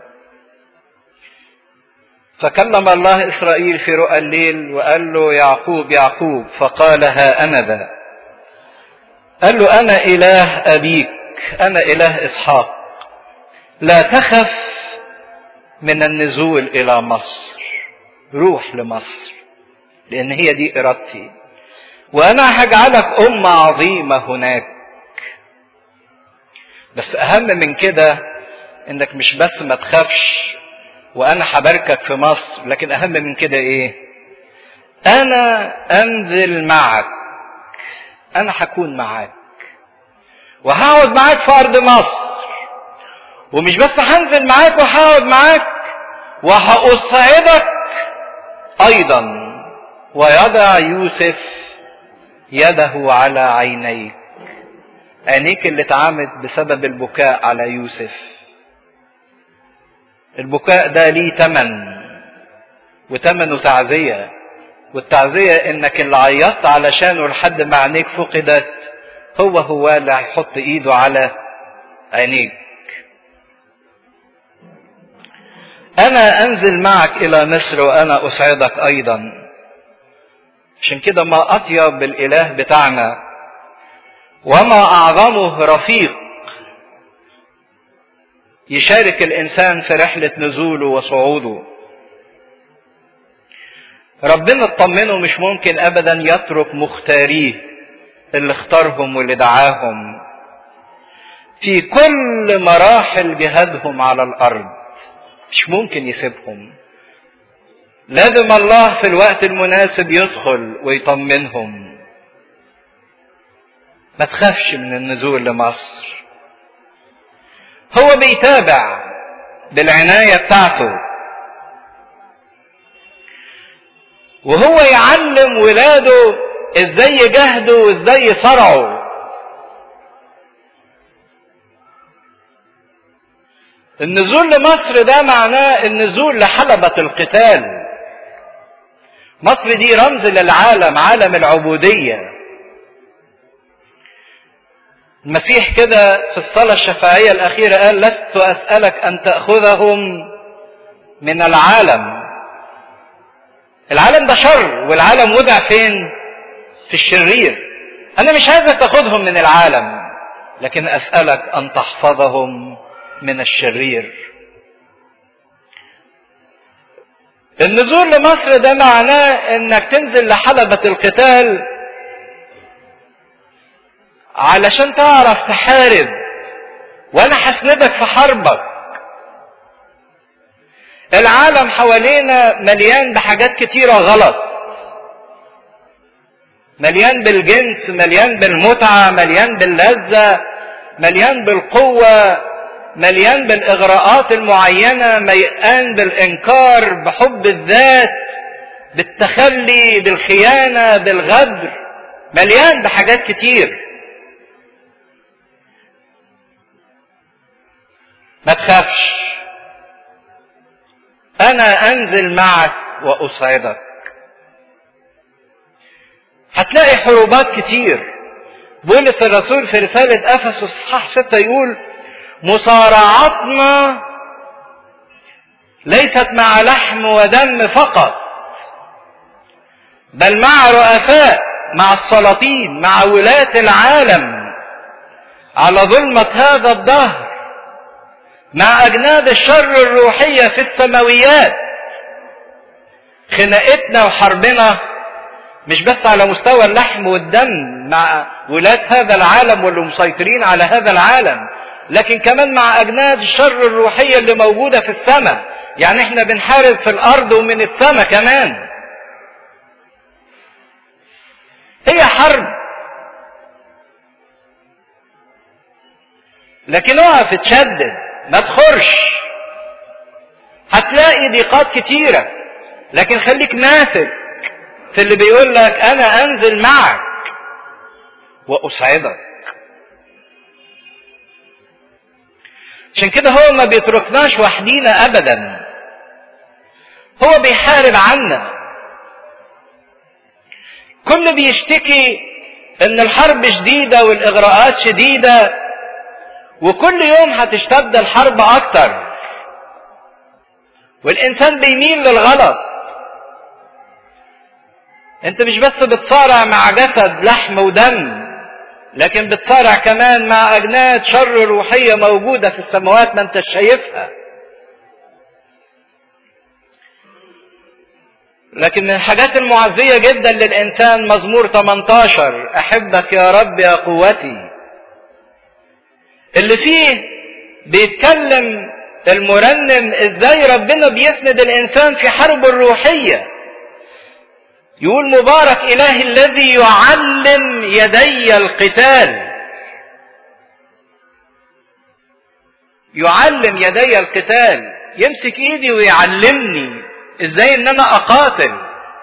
فكلم الله إسرائيل في رؤى الليل وقال له يعقوب يعقوب، فقال ها أنا ذا. قال له أنا إله أبيك، أنا إله إسحاق، لا تخف من النزول إلى مصر، روح لمصر لأن هي دي إرادتي، وأنا هجعلك أمة عظيمة هناك. بس أهم من كده إنك مش بس ما تخافش وأنا هباركك في مصر، لكن أهم من كده إيه؟ أنا أنزل معك، أنا هكون معاك وهقعد معاك في أرض مصر، ومش بس هنزل معاك وهقعد معاك، وهأصعدك أيضا، ويضع يوسف يده على عينيك، عينيك اللي اتعمت بسبب البكاء على يوسف. البكاء ده ليه تمن، وتمنه تعزية، والتعزية انك اللي عيطت علشانه لحد ما عينيك فقدت هو اللي هيحط ايده على عينيك. انا انزل معك الى مصر وانا اسعدك ايضا. عشان كده ما اطيب الاله بتاعنا وما اعظمه رفيق يشارك الانسان في رحلة نزوله وصعوده. ربنا اطمنه مش ممكن ابدا يترك مختاريه اللي اختارهم واللي دعاهم في كل مراحل جهادهم على الارض، مش ممكن يسيبهم. لازم الله في الوقت المناسب يدخل ويطمنهم. ما تخافش من النزول لمصر، هو بيتابع بالعناية بتاعته، وهو يعلم ولاده ازاي يجاهدوا وازاي يصارعوا. النزول لمصر ده معناه النزول لحلبة القتال. مصر دي رمز للعالم، عالم العبودية. المسيح كده في الصلاة الشفاعية الأخيرة قال لست أسألك أن تأخذهم من العالم. العالم ده شر، والعالم وضع فين؟ في الشرير. أنا مش عايزك تاخدهم من العالم، لكن أسألك أن تحفظهم من الشرير. النزول لمصر ده معناه انك تنزل لحلبة القتال علشان تعرف تحارب، وانا هسندك في حربك. العالم حوالينا مليان بحاجات كتيرة غلط، مليان بالجنس، مليان بالمتعة، مليان باللذة، مليان بالقوة، مليان بالاغراءات المعينة، مليان بالانكار، بحب الذات، بالتخلي، بالخيانة، بالغدر، مليان بحاجات كتير. ما تخافش، انا انزل معك واسعدك. هتلاقي حروبات كتير. بولس الرسول في رسالة افسس اصحاح 6 يقول مصارعتنا ليست مع لحم ودم فقط، بل مع رؤساء، مع السلاطين، مع ولاة العالم على ظلمة هذا الدهر، مع أجناد الشر الروحية في السماويات. خناقتنا وحربنا مش بس على مستوى اللحم والدم مع ولاة هذا العالم واللي مسيطرين على هذا العالم، لكن كمان مع أجناد الشر الروحية اللي موجودة في السماء. يعني احنا بنحارب في الأرض ومن السماء كمان. هي حرب، لكن اقف اتشدد، ما تخرش. هتلاقي ضيقات كتيرة، لكن خليك ماسك في اللي بيقول لك انا انزل معك واسعدك. عشان كده هو ما بيتركناش وحدينا ابدا، هو بيحارب عنا. كل بيشتكي ان الحرب شديدة والاغراءات شديدة وكل يوم هتشتد الحرب اكتر، والانسان بيميل للغلط. انت مش بس بتصارع مع جسد لحم ودم، لكن بتصارع كمان مع اجناد شر روحية موجودة في السماوات ما انت شايفها. لكن من الحاجات المعزية جدا للإنسان مزمور 18 أحبك يا رب يا قوتي، اللي فيه بيتكلم المرنم ازاي ربنا بيسند الإنسان في حرب الروحية. يقول مبارك إلهي الذي يعلم يدي القتال. يعلم يدي القتال، يمسك ايدي ويعلمني ازاي ان انا اقاتل.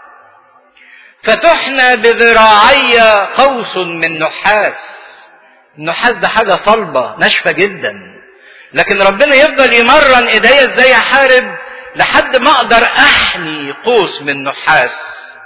فتحنى بذراعي قوس من نحاس. النحاس ده حاجة صلبة ناشفة جدا، لكن ربنا يفضل يمرن ايديا ازاي احارب لحد ما اقدر احني قوس من نحاس.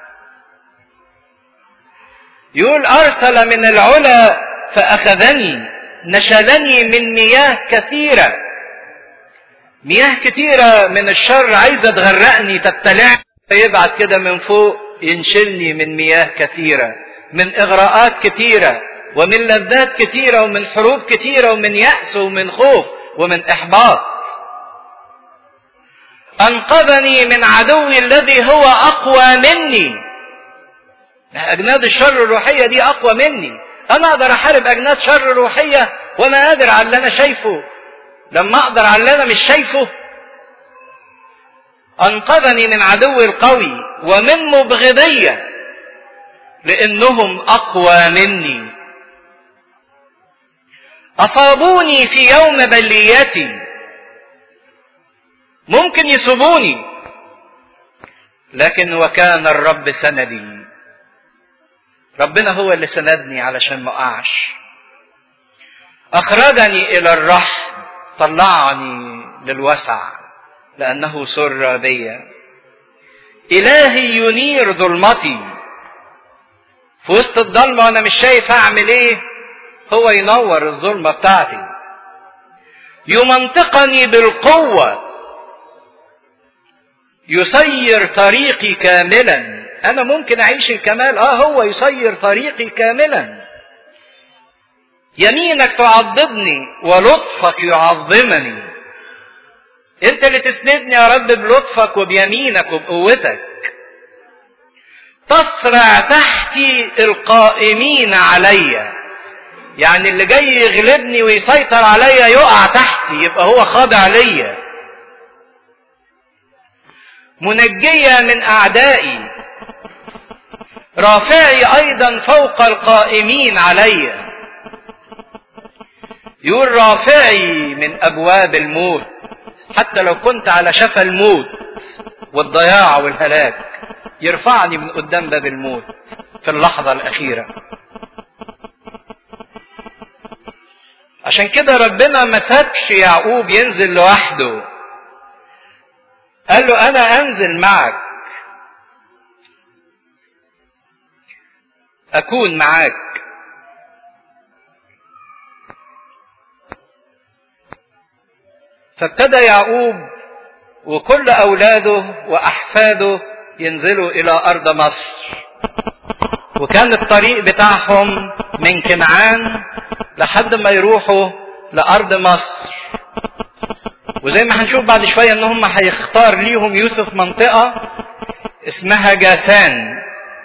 يقول ارسل من العلا فاخذني، نشلني من مياه كثيرة. مياه كتيرة من الشر عايزة تغرقني تبتلعني، فيبعت كده من فوق ينشلني من مياه كثيرة، من اغراءات كتيرة ومن لذات كتيرة ومن حروب كتيرة ومن يأس ومن خوف ومن احباط. انقذني من عدوي الذي هو اقوى مني. اجناد الشر الروحية دي اقوى مني. انا اقدر احارب اجناد شر روحية وانا قادر على اللي انا شايفه، لما اقدر على اللي انا مش شايفه. انقذني من عدوي القوي ومن مبغضي لانهم اقوى مني. اصابوني في يوم بليتي. ممكن يصيبوني، لكن وكان الرب سندي. ربنا هو اللي سندني علشان ما اقعش. اخرجني الى الرحم، طلعني للوسع لانه سر بي. الهي ينير ظلمتي. في وسط الضلمه وانا مش شايف اعمل ايه، هو ينور الظلمه بتاعتي. يمنطقني بالقوه، يسير طريقي كاملا. انا ممكن اعيش الكمال، هو يسير طريقي كاملا. يمينك تعضدني ولطفك يعظمني. انت اللي تسندني يا رب بلطفك وبيمينك وبقوتك. تصرع تحتي القائمين علي. يعني اللي جاي يغلبني ويسيطر عليا يقع تحتي، يبقى هو خاضع ليا. منجية من اعدائي، رافعي ايضا فوق القائمين علي. يقول رافعي من ابواب الموت. حتى لو كنت على شفا الموت والضياع والهلاك، يرفعني من قدام باب الموت في اللحظة الأخيرة. عشان كده ربنا ما سابش يعقوب ينزل لوحده، قال له أنا أنزل معك، أكون معاك. فابتدى يعقوب وكل أولاده وأحفاده ينزلوا إلى أرض مصر. وكان الطريق بتاعهم من كنعان لحد ما يروحوا لأرض مصر. وزي ما هنشوف بعد شوية ان هم هيختار ليهم يوسف منطقة اسمها جاسان.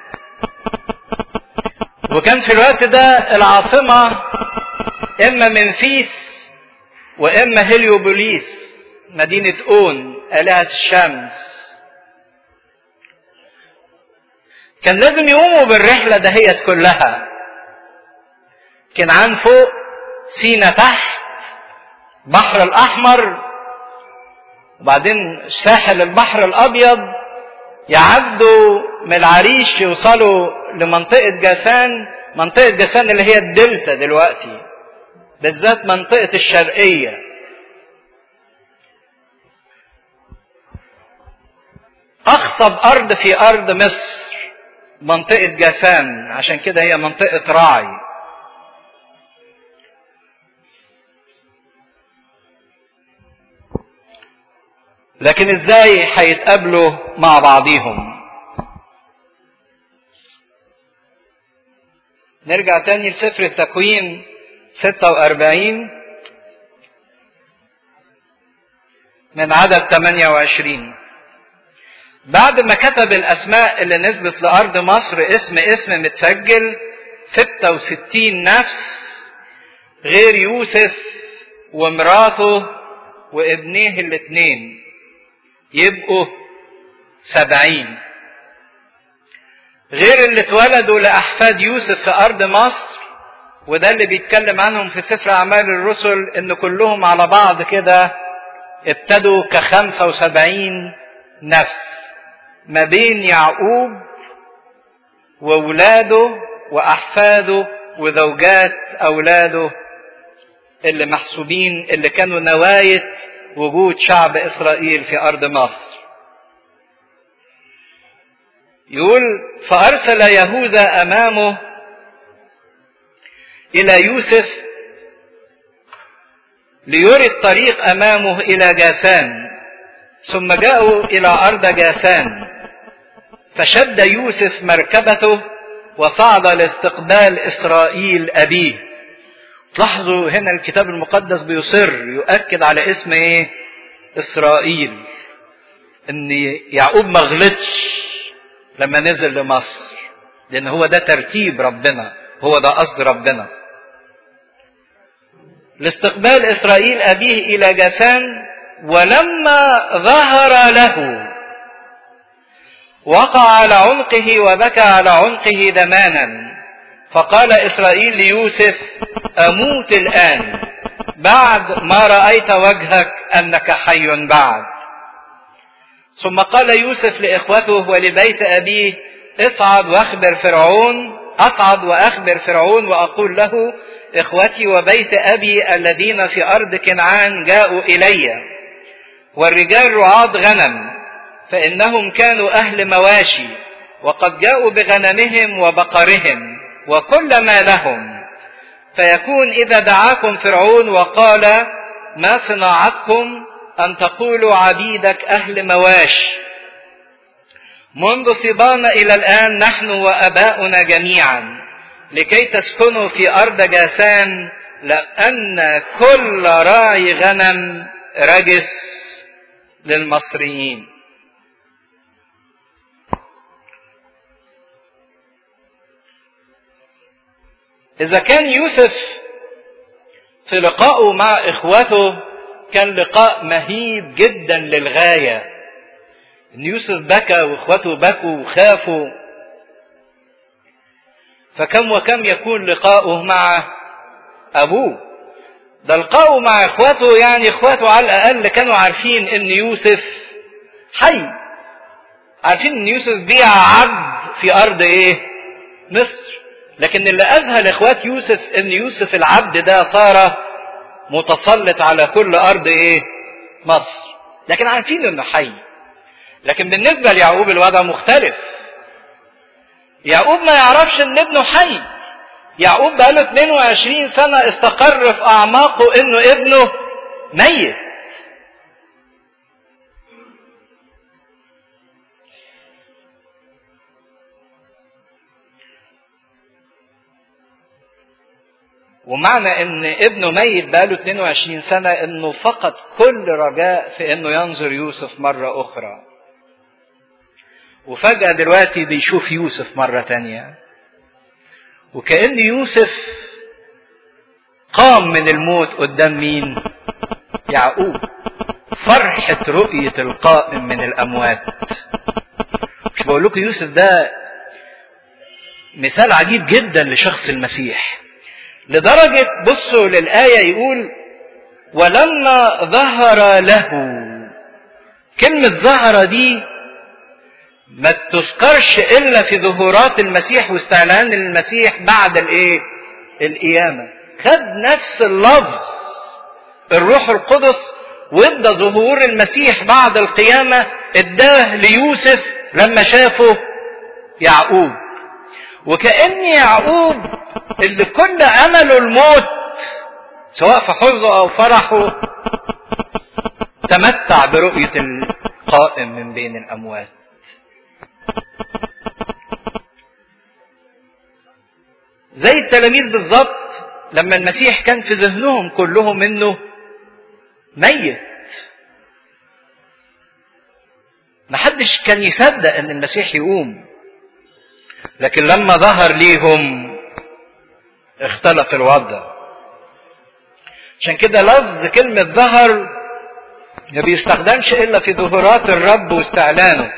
وكان في الوقت ده العاصمة اما منفيس واما هليوبوليس، مدينة اون آلهة الشمس. كان لازم يقوموا بالرحلة دهيت كلها. كنعان فوق، سينا تحت، بحر الأحمر، وبعدين ساحل البحر الأبيض، يعدوا من العريش يوصلوا لمنطقة جاسان. منطقة جاسان اللي هي الدلتا دلوقتي، بالذات منطقة الشرقية. أخصب أرض في أرض مصر منطقة جاسان، عشان كده هي منطقة راعي. لكن ازاي هيتقابلوا مع بعضيهم؟ نرجع تاني لسفر التكوين 46 من عدد 28. بعد ما كتب الأسماء اللي نزلت لأرض مصر اسم متسجل 66 نفس غير يوسف ومراته وابنيه الاثنين، يبقوا 70 غير اللي اتولدوا لأحفاد يوسف في أرض مصر، وده اللي بيتكلم عنهم في سفر أعمال الرسل إن كلهم على بعض كده ابتدوا ك75 نفس ما بين يعقوب وولاده وأحفاده وزوجات أولاده اللي محسوبين، اللي كانوا نواية وجود شعب إسرائيل في أرض مصر. يقول فأرسل يهوذا أمامه إلى يوسف ليري الطريق أمامه إلى جاسان، ثم جاءوا إلى أرض جاسان، فشد يوسف مركبته وصعد لاستقبال إسرائيل أبيه. تلاحظوا هنا الكتاب المقدس بيصر يؤكد على اسم ايه؟ إسرائيل، ان يعقوب ما غلطش لما نزل لمصر، لان هو ده ترتيب ربنا، هو ده قصد ربنا. لاستقبال إسرائيل أبيه إلى جاسان، ولما ظهر له وقع على عنقه وبكى على عنقه دمانا، فقال إسرائيل ليوسف أموت الآن بعد ما رأيت وجهك أنك حي بعد. ثم قال يوسف لإخوته ولبيت أبيه اصعد وأخبر فرعون وأقول له إخوتي وبيت أبي الذين في أرض كنعان جاءوا إلي، والرجال رعاة غنم، فإنهم كانوا أهل مواشي، وقد جاءوا بغنمهم وبقرهم وكل ما لهم. فيكون إذا دعاكم فرعون وقال ما صناعتكم أن تقولوا عبيدك أهل مواش منذ صبانا إلى الآن نحن وأباؤنا جميعا، لكي تسكنوا في أرض جاسان، لأن كل راعي غنم رجس للمصريين. إذا كان يوسف في لقائه مع إخوته كان لقاء مهيب جدا للغاية، إن يوسف بكى وإخوته بكوا وخافوا، فكم وكم يكون لقاؤه مع أبوه؟ ده لقاؤه مع إخوته، يعني إخوته على الأقل كانوا عارفين إن يوسف حي، عارفين إن يوسف بيع عبد في أرض إيه؟ مصر. لكن اللي أذهل إخوات يوسف إن يوسف العبد ده صار متسلط على كل أرض إيه؟ مصر، لكن عارفين إنه حي. لكن بالنسبة ليعقوب الوضع مختلف. يعقوب ما يعرفش إن ابنه حي. يعقوب بقاله 22 سنة استقر في أعماقه إنه ابنه ميت. ومعنى ان ابنه ميت بقاله 22 سنة انه فقد كل رجاء في انه ينظر يوسف مرة اخرى. وفجأة دلوقتي بيشوف يوسف مرة تانية، وكأن يوسف قام من الموت قدام مين؟ يعقوب. فرحة رؤية القائم من الأموات. مش بقول لكم يوسف ده مثال عجيب جدا لشخص المسيح، لدرجة بصوا للآية يقول ولما ظهر له. كلمة ظهر دي ما تذكرش إلا في ظهورات المسيح واستعلان المسيح بعد القيامة. خد نفس اللفظ الروح القدس وادى ظهور المسيح بعد القيامة، اداه ليوسف لما شافه يعقوب. وكأن يعقوب اللي كل أمله الموت سواء في حزنه أو فرحه وتمتع برؤية القائم من بين الأموات. زي التلاميذ بالظبط لما المسيح كان في ذهنهم كلهم انه ميت، محدش كان يصدق ان المسيح يقوم، لكن لما ظهر ليهم اختلف الوضع. عشان كده لفظ كلمة ظهر ما بيستخدمش الا في ظهورات الرب واستعلانه.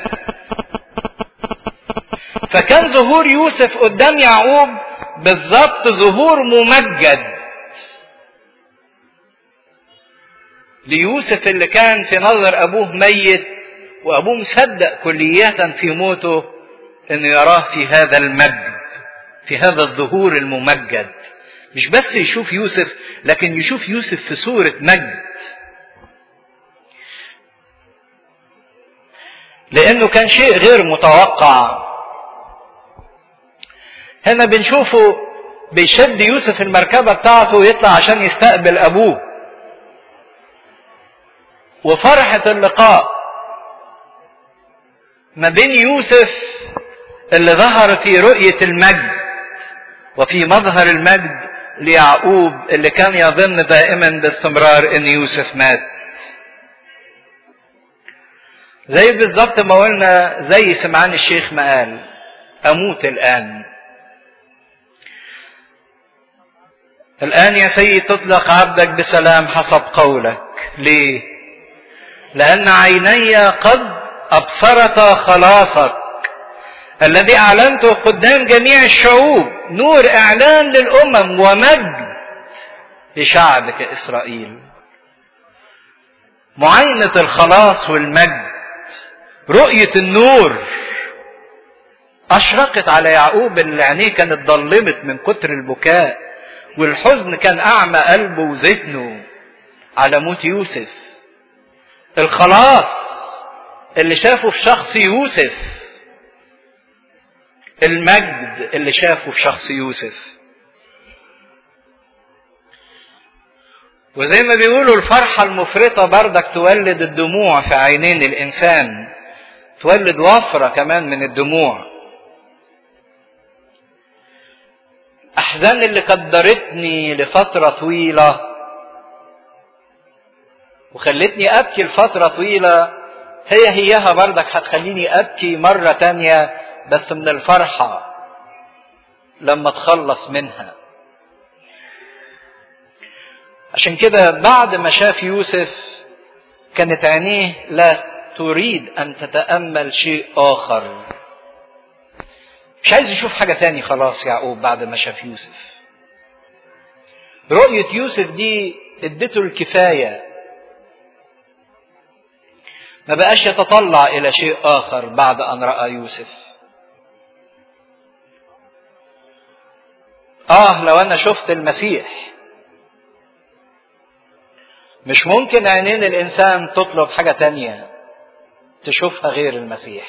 فكان ظهور يوسف قدام يعقوب بالظبط ظهور ممجد ليوسف اللي كان في نظر ابوه ميت، وابوه مصدق كلية في موته انه يراه في هذا المجد، في هذا الظهور الممجد. مش بس يشوف يوسف، لكن يشوف يوسف في صورة مجد، لانه كان شيء غير متوقع. هنا بنشوفه بيشد يوسف المركبة بتاعته ويطلع عشان يستقبل ابوه، وفرحة اللقاء ما بين يوسف اللي ظهر في رؤية المجد وفي مظهر المجد ليعقوب اللي كان يظن دائما باستمرار ان يوسف مات. زي بالظبط ما قلنا، زي سمعان الشيخ ما قال اموت الان. الان يا سيد تطلق عبدك بسلام حسب قولك. ليه؟ لان عيني قد ابصرتا خلاصك الذي اعلنته قدام جميع الشعوب، نور اعلان للامم ومجد لشعبك اسرائيل. معاينة الخلاص والمجد، رؤية النور اشرقت على يعقوب اللي عينيه كانت ضلمت من كتر البكاء، والحزن كان اعمى قلبه وذهنه على موت يوسف. الخلاص اللي شافه في شخص يوسف، المجد اللي شافه في شخص يوسف. وزي ما بيقولوا الفرحة المفرطة بردك تولد الدموع في عينين الإنسان، تولد وفرة كمان من الدموع. أحزان اللي قدرتني لفترة طويلة وخلتني أبكي لفترة طويلة، هيها بردك هتخليني أبكي مرة تانية، بس من الفرحة لما تخلص منها. عشان كده بعد ما شاف يوسف كانت عينيه لا تريد أن تتأمل شيء آخر، مش عايز يشوف حاجة تاني خلاص. يعقوب بعد ما شاف يوسف، رؤية يوسف دي ادته الكفاية، ما بقاش يتطلع إلى شيء آخر بعد أن رأى يوسف. لو أنا شفت المسيح، مش ممكن عينين الإنسان تطلب حاجة تانية تشوفها غير المسيح.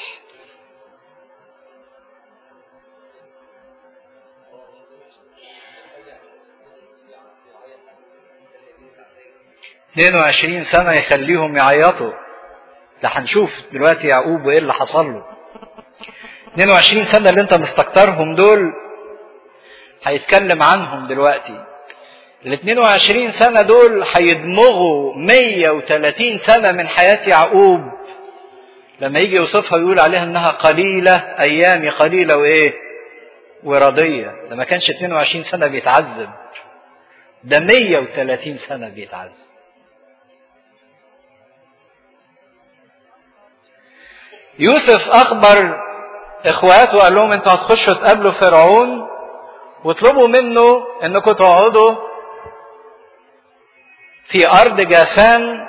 "22 سنة يخليهم يعيطوا". ده هنشوف دلوقتي يعقوب وايه اللي حصل له. 22 سنة اللي انت مستكترهم دول هيتكلم عنهم دلوقتي. ال 22 سنة دول هيدمغوا 130 سنة من حياة يعقوب، لما يجي يوصفها يقول عليها انها قليلة، ايامي قليلة وايه ورضية. ده ما كانش 22 سنة بيتعذب، ده 130 سنة بيتعذب. يوسف اخبر اخواته وقال لهم انتوا هتخشوا تقابلوا فرعون واطلبوا منه انكم تقعدوا في ارض جاسان،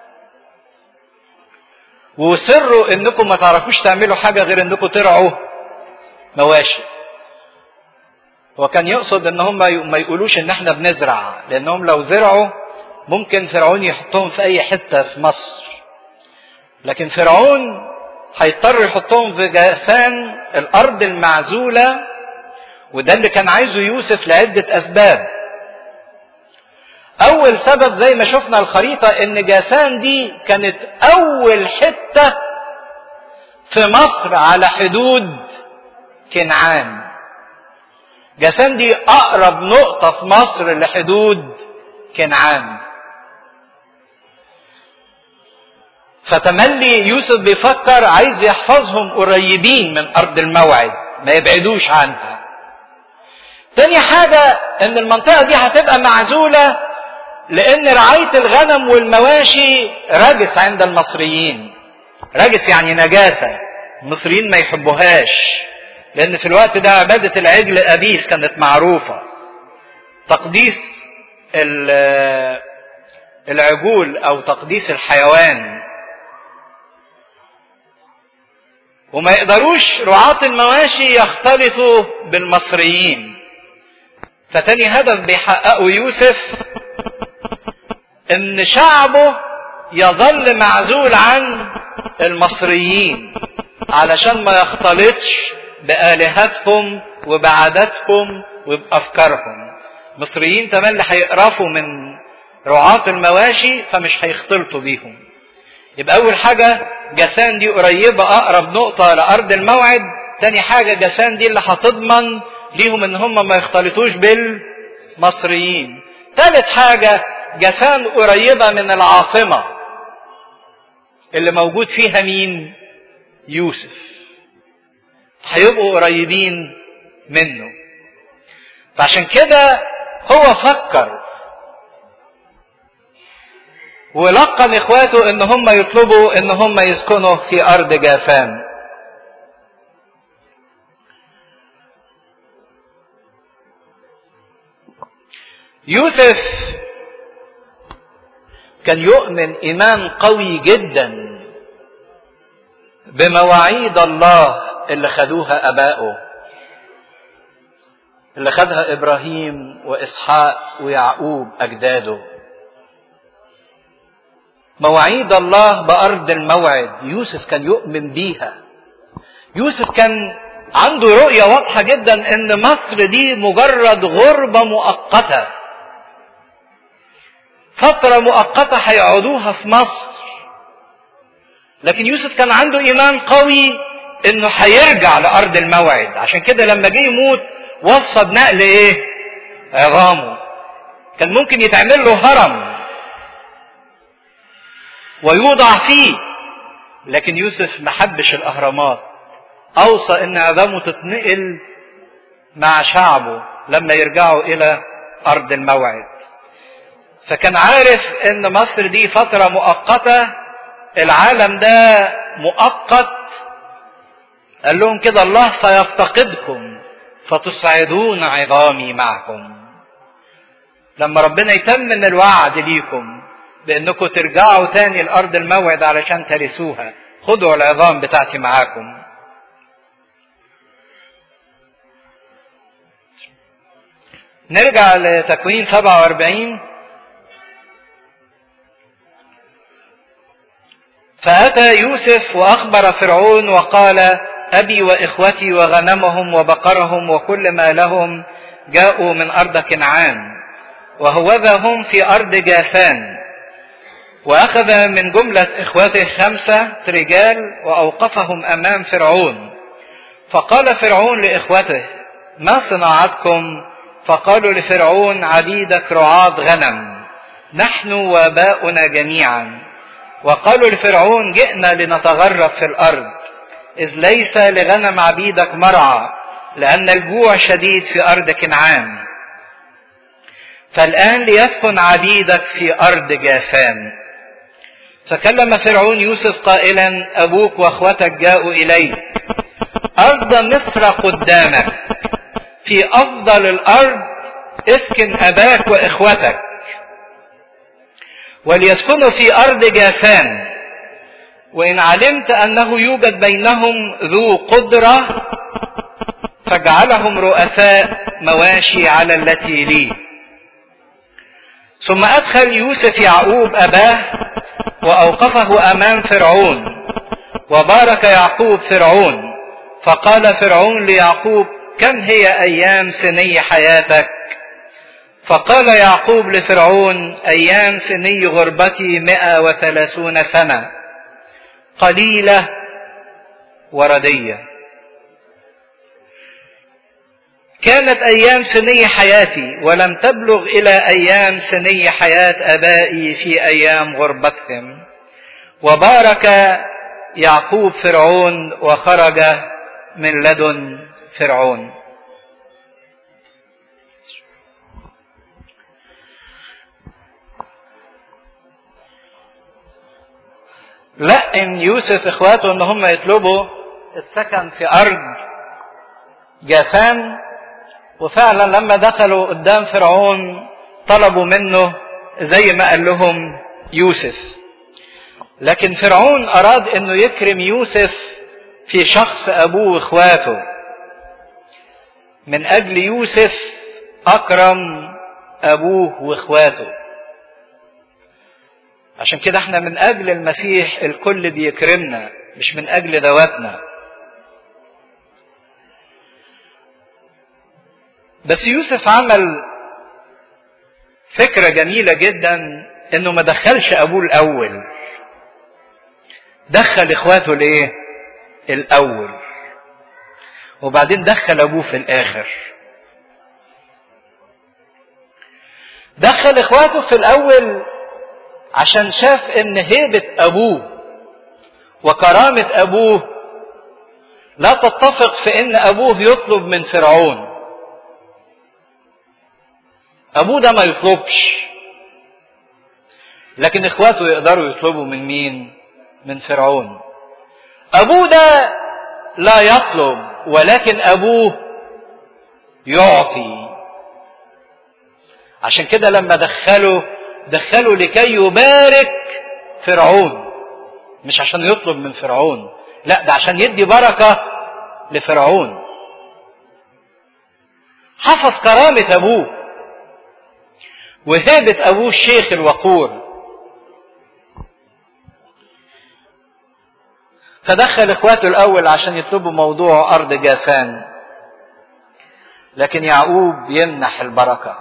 وسروا انكم ما تعرفوش تعملوا حاجة غير انكم ترعوا مواشي. هو كان يقصد ان هم ما يقولوش ان احنا بنزرع، لانهم لو زرعوا ممكن فرعون يحطهم في اي حتة في مصر، لكن فرعون هيضطر يحطهم في جاسان الارض المعزولة. وده اللي كان عايزه يوسف لعدة اسباب. اول سبب زي ما شفنا الخريطة ان جاسان دي كانت اول حتة في مصر على حدود كنعان. جاسان دي اقرب نقطة في مصر لحدود كنعان. فتملي يوسف بيفكر عايز يحفظهم قريبين من ارض الموعد، ما يبعدوش عنها. تاني حاجة ان المنطقة دي هتبقى معزولة لان رعاية الغنم والمواشي رجس عند المصريين. رجس يعني نجاسة، المصريين ما يحبوهاش، لان في الوقت ده عبادة العجل ابيس كانت معروفة، تقديس العجول او تقديس الحيوان. وما يقدروش رعاة المواشي يختلطوا بالمصريين. فتاني هدف بيحققه يوسف ان شعبه يظل معزول عن المصريين علشان ما يختلطش بآلهتهم وبعاداتهم وبأفكارهم. المصريين تملي هيقرفوا من رعاة المواشي فمش هيختلطوا بيهم. يبقى اول حاجة جاسان دي قريبة اقرب نقطة لارض الموعد. تاني حاجة جاسان دي اللي هتضمن ليهم ان هم ما يختلطوش بالمصريين. ثالث حاجة جاسان قريبة من العاصمة اللي موجود فيها مين؟ يوسف. هيبقوا قريبين منه. فعشان كده هو فكر ولقن اخواته ان هم يطلبوا ان هم يسكنوا في ارض جاسان. يوسف كان يؤمن ايمان قوي جدا بمواعيد الله اللي خدوها ابائه، اللي خدها ابراهيم واسحاق ويعقوب اجداده. مواعيد الله بارض الموعد يوسف كان يؤمن بيها. يوسف كان عنده رؤية واضحة جدا ان مصر دي مجرد غربة مؤقتة، فترة مؤقتة هيقعدوها في مصر. لكن يوسف كان عنده ايمان قوي انه هيرجع لارض الموعد. عشان كده لما جه يموت وصى بنقل ايه؟ عظامه. كان ممكن يتعمل له هرم ويوضع فيه، لكن يوسف ما حبش الاهرامات. اوصى ان عظامه تتنقل مع شعبه لما يرجعوا الى ارض الموعد. فكان عارف ان مصر دي فترة مؤقتة، العالم ده مؤقت. قال لهم كده الله سيفتقدكم فتصعدون عظامي معكم. لما ربنا يتمم الوعد ليكم بانكم ترجعوا تاني لارض الموعد علشان ترثوها، خدوا العظام بتاعتي معاكم. نرجع لتكوين 47. فأتى يوسف وأخبر فرعون وقال أبي وإخوتي وغنمهم وبقرهم وكل ما لهم جاءوا من أرض كنعان، وهوذا هم في أرض جاسان. وأخذ من جملة إخوته 5 رجال وأوقفهم أمام فرعون. فقال فرعون لإخوته ما صناعتكم؟ فقالوا لفرعون عبيدك رعاة غنم نحن وآباؤنا جميعا. وقالوا لفرعون جئنا لنتغرب في الأرض إذ ليس لغنم عبيدك مرعى لأن الجوع شديد في أرض كنعان. فالآن ليسكن عبيدك في أرض جاسان. فكلم فرعون يوسف قائلا أبوك وأخوتك جاءوا إليك، أرض مصر قدامك، في أفضل الأرض اسكن أباك وإخوتك، وليسكنوا في أرض جاسان. وإن علمت أنه يوجد بينهم ذو قدرة فاجعلهم رؤساء مواشي على التي لي. ثم أدخل يوسف يعقوب أباه وأوقفه أمام فرعون، وبارك يعقوب فرعون. فقال فرعون ليعقوب كم هي أيام سني حياتك؟ فقال يعقوب لفرعون: أيام سني غربتي 130 سنة، قليلة وردية. كانت أيام سني حياتي ولم تبلغ إلى أيام سني حياة آبائي في أيام غربتهم. وبارك يعقوب فرعون وخرج من لدن فرعون. لأن يوسف إخواته إن هم يطلبوا السكن في أرض جاسان، وفعلا لما دخلوا قدام فرعون طلبوا منه زي ما قال لهم يوسف. لكن فرعون أراد إنه يكرم يوسف في شخص أبوه وإخواته. من أجل يوسف أكرم أبوه وإخواته. عشان كده احنا من أجل المسيح الكل بيكرمنا، مش من أجل ذواتنا. بس يوسف عمل فكرة جميلة جدا، انه ما دخلش ابوه الاول، دخل اخواته ليه الاول، وبعدين دخل ابوه في الاخر. دخل اخواته في الاول عشان شاف ان هيبة ابوه وكرامة ابوه لا تتفق في ان ابوه يطلب من فرعون. ابوه ده ما يطلبش، لكن اخواته يقدروا يطلبوا من مين؟ من فرعون. ابوه ده لا يطلب، ولكن ابوه يعطي. عشان كده لما دخلوا لكي يبارك فرعون، مش عشان يطلب من فرعون، لا ده عشان يدي بركة لفرعون. حفظ كرامة ابوه وهيبة ابوه الشيخ الوقور. فدخل اخواته الاول عشان يطلبوا موضوع ارض جاسان، لكن يعقوب يمنح البركة،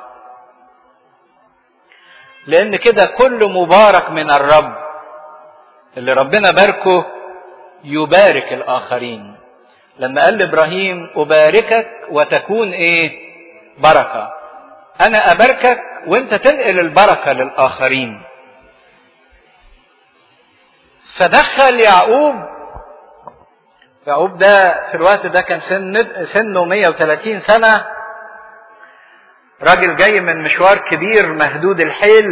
لان كده كل مبارك من الرب اللي ربنا باركه يبارك الاخرين. لما قال لابراهيم اباركك وتكون ايه؟ بركة. انا اباركك وانت تنقل البركة للاخرين. فدخل يعقوب ده في الوقت ده كان سنه 130 سنة، راجل جاي من مشوار كبير مهدود الحيل،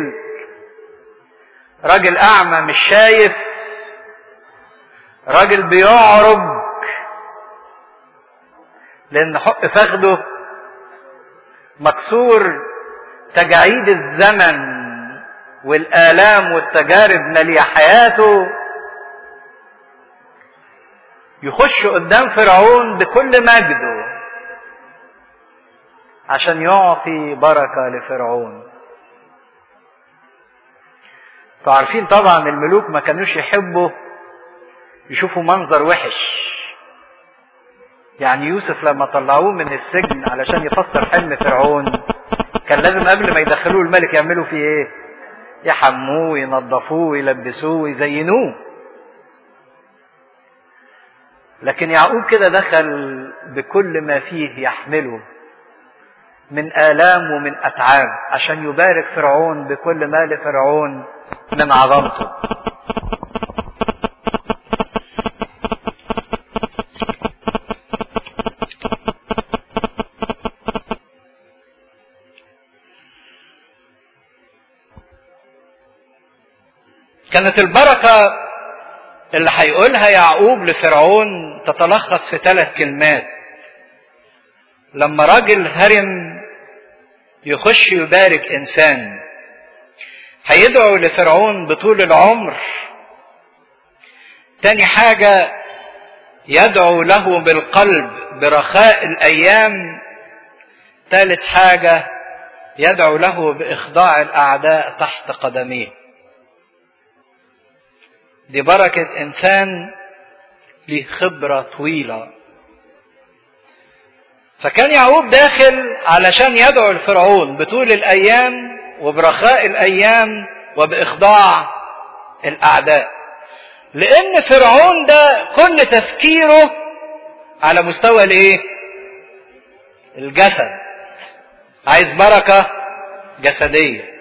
راجل اعمى مش شايف، راجل بيعرج لان حق فخده مكسور. تجاعيد الزمن والآلام والتجارب مالية حياته. يخش قدام فرعون بكل مجده عشان يعطي بركة لفرعون. فعارفين طبعا الملوك ما كانوش يحبوا يشوفوا منظر وحش. يعني يوسف لما طلعوه من السجن علشان يفسر حلم فرعون، كان لازم قبل ما يدخلوه الملك يعملوا فيه ايه؟ يحموه، ينظفوه، يلبسوه، يزينوه. لكن يعقوب كده دخل بكل ما فيه يحمله من آلام ومن أتعاب عشان يبارك فرعون بكل ما لفرعون من عظمته. كانت البركة اللي هيقولها يعقوب لفرعون تتلخص في 3 كلمات. لما راجل هرم يخش يبارك انسان، هيدعو لفرعون بطول العمر. تاني حاجة يدعو له بالقلب برخاء الايام. ثالث حاجة يدعو له باخضاع الاعداء تحت قدميه. دي بركة انسان له خبرة طويلة. فكان يعقوب داخل علشان يدعو الفرعون بطول الايام وبرخاء الايام وباخضاع الاعداء، لان فرعون ده كل تفكيره على مستوى الايه؟ الجسد، عايز بركة جسدية.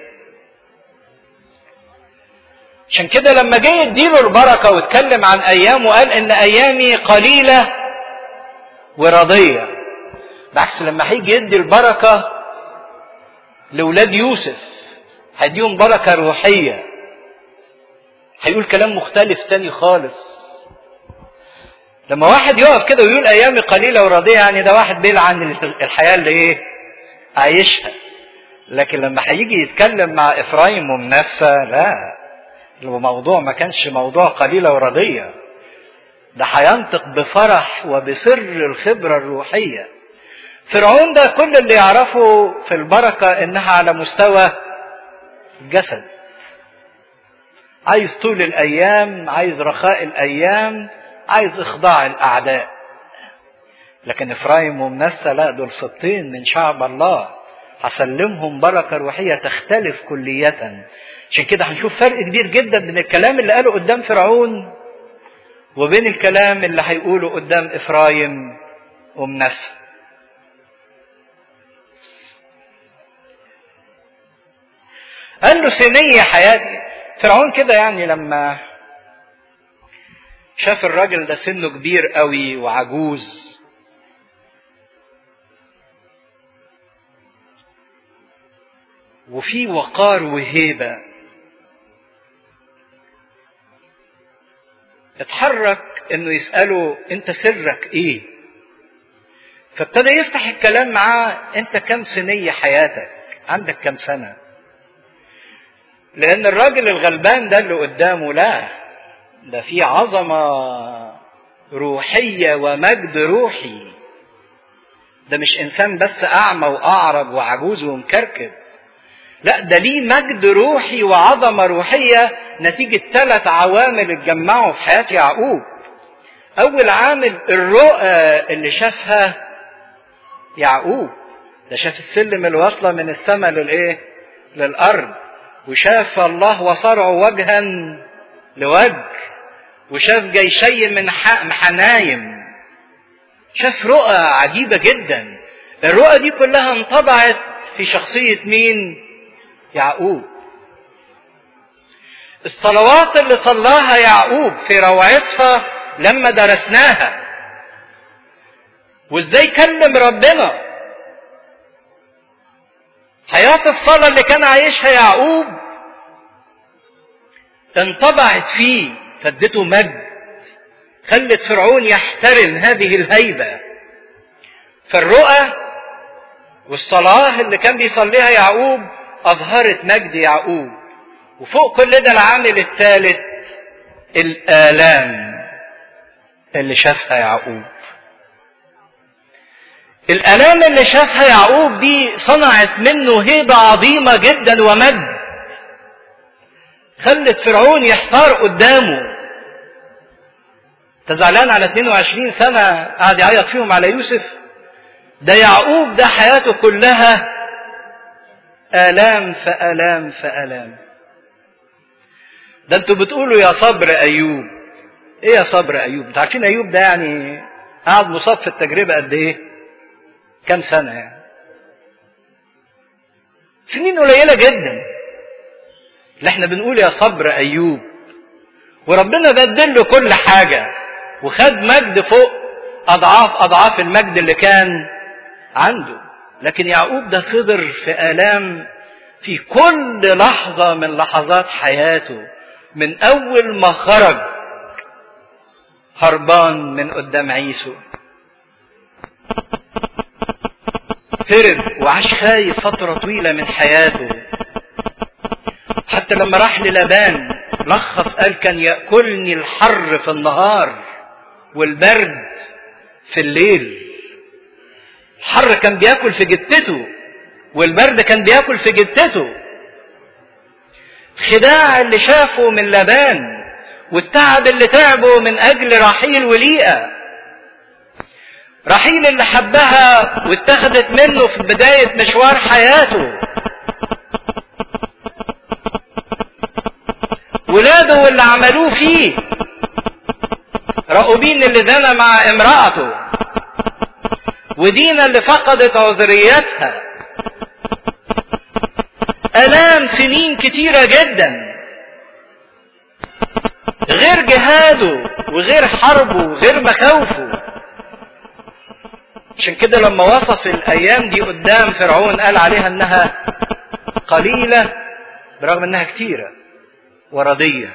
عشان كده لما جه يديله البركة واتكلم عن ايام وقال ان ايامي قليلة ورضية، بالعكس لما هيجي يدي البركة لولاد يوسف هيديهم بركة روحية، هيقول كلام مختلف تاني خالص. لما واحد يقف كده ويقول ايامي قليلة ورضية، يعني ده واحد بيلعن الحياة اللي ايه؟ عايشها. لكن لما هيجي يتكلم مع افرايم ومنسى، لا، الموضوع ما كانش موضوع قليلة ورضية، ده هينطق بفرح وبسر الخبرة الروحية. فرعون ده كل اللي يعرفه في البركة انها على مستوى الجسد، عايز طول الايام، عايز رخاء الايام، عايز اخضاع الاعداء. لكن افرايم ومنسى لا، دول سبطين من شعب الله، هسلمهم بركة روحية تختلف كلية. عشان كده هنشوف فرق كبير جدا بين الكلام اللي قاله قدام فرعون وبين الكلام اللي هيقوله قدام افرايم ومنسى. قال له سنية حياتي. فرعون كده يعني لما شاف الراجل ده سنه كبير قوي وعجوز، وفي وقار وهيبة، اتحرك انه يسأله انت سرك ايه؟ فابتدى يفتح الكلام معاه، انت كم سنية حياتك؟ عندك كم سنة؟ لان الراجل الغلبان ده اللي قدامه لا، ده في عظمة روحية ومجد روحي، ده مش انسان بس اعمى واعرج وعجوز ومكركب، لا ده ليه مجد روحي وعظمة روحية نتيجة 3 عوامل اتجمعوا في حياة يعقوب. اول عامل الرؤى اللي شافها يعقوب، ده شاف السلم الواصلة من السماء للايه؟ للارض، وشاف الله وصرعه وجها لوجه، وشاف جيشي من حنايم، شاف رؤى عجيبة جدا. الرؤى دي كلها انطبعت في شخصية مين؟ يعقوب. الصلوات اللي صلاها يعقوب في روعتها لما درسناها، وازاي كلم ربنا، حياة الصلاة اللي كان عايشها يعقوب انطبعت فيه، فادته مجد، خلت فرعون يحترم هذه الهيبة. فالرؤى والصلاة اللي كان بيصليها يعقوب أظهرت مجد يعقوب. وفوق كل ده العامل الثالث، الآلام اللي شافها يعقوب. الآلام اللي شافها يعقوب دي صنعت منه هيبة عظيمة جدا ومجد، خلت فرعون يحتار قدامه. تزعلان على 22 سنة قاعد يعيط فيهم على يوسف؟ ده يعقوب ده حياته كلها آلام فآلام فآلام. ده انتوا بتقولوا يا صبر أيوب. ايه يا صبر أيوب؟ انتوا عارفين أيوب ده يعني قاعد مصاب في التجربة قد ايه؟ كم سنة يعني؟ سنين قليلة جدا اللي احنا بنقول يا صبر أيوب، وربنا بدل له كل حاجة وخد مجد فوق أضعاف المجد اللي كان عنده. لكن يعقوب ده صبر في آلام في كل لحظة من لحظات حياته، من أول ما خرج هربان من قدام عيسو، هرب وعاش خايف فترة طويلة من حياته، حتى لما راح للابان لخص قال كان يأكلني الحر في النهار والبرد في الليل. الحر كان بياكل في جتته والبرد كان بياكل في جتته. خداع اللي شافه من لابان والتعب اللي تعبه من اجل رحيل وليئة. رحيل اللي حبها واتخذت منه في بداية مشوار حياته، ولاده واللي عملوه فيه، رأوبين اللي زنى مع امرأته، ودينا اللي فقدت عذريتها، آلام سنين كتيرة جدا، غير جهاده وغير حربه وغير مخاوفه. عشان كده لما وصف الايام دي قدام فرعون قال عليها انها قليلة برغم انها كتيرة وردية.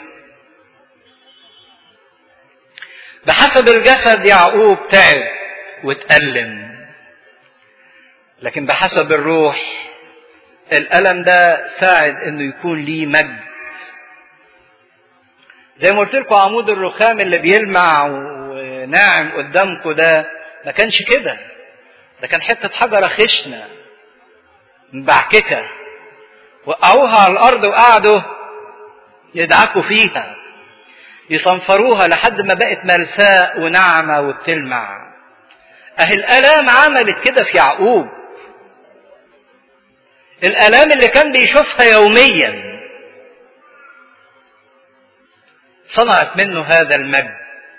بحسب الجسد يعقوب تعب واتألم، لكن بحسب الروح الألم ده ساعد انه يكون ليه مجد. زي ما قلت لكم عمود الرخام اللي بيلمع وناعم قدامكم ده ما كانش كده، ده كان حتة حجرة خشنة مبعككة، وقعوها على الأرض وقعدوا يدعكوا فيها يصنفروها لحد ما بقت ملساء وناعمة وبتلمع. أهي الآلام عملت كده في يعقوب، الآلام اللي كان بيشوفها يوميا صنعت منه هذا المجد،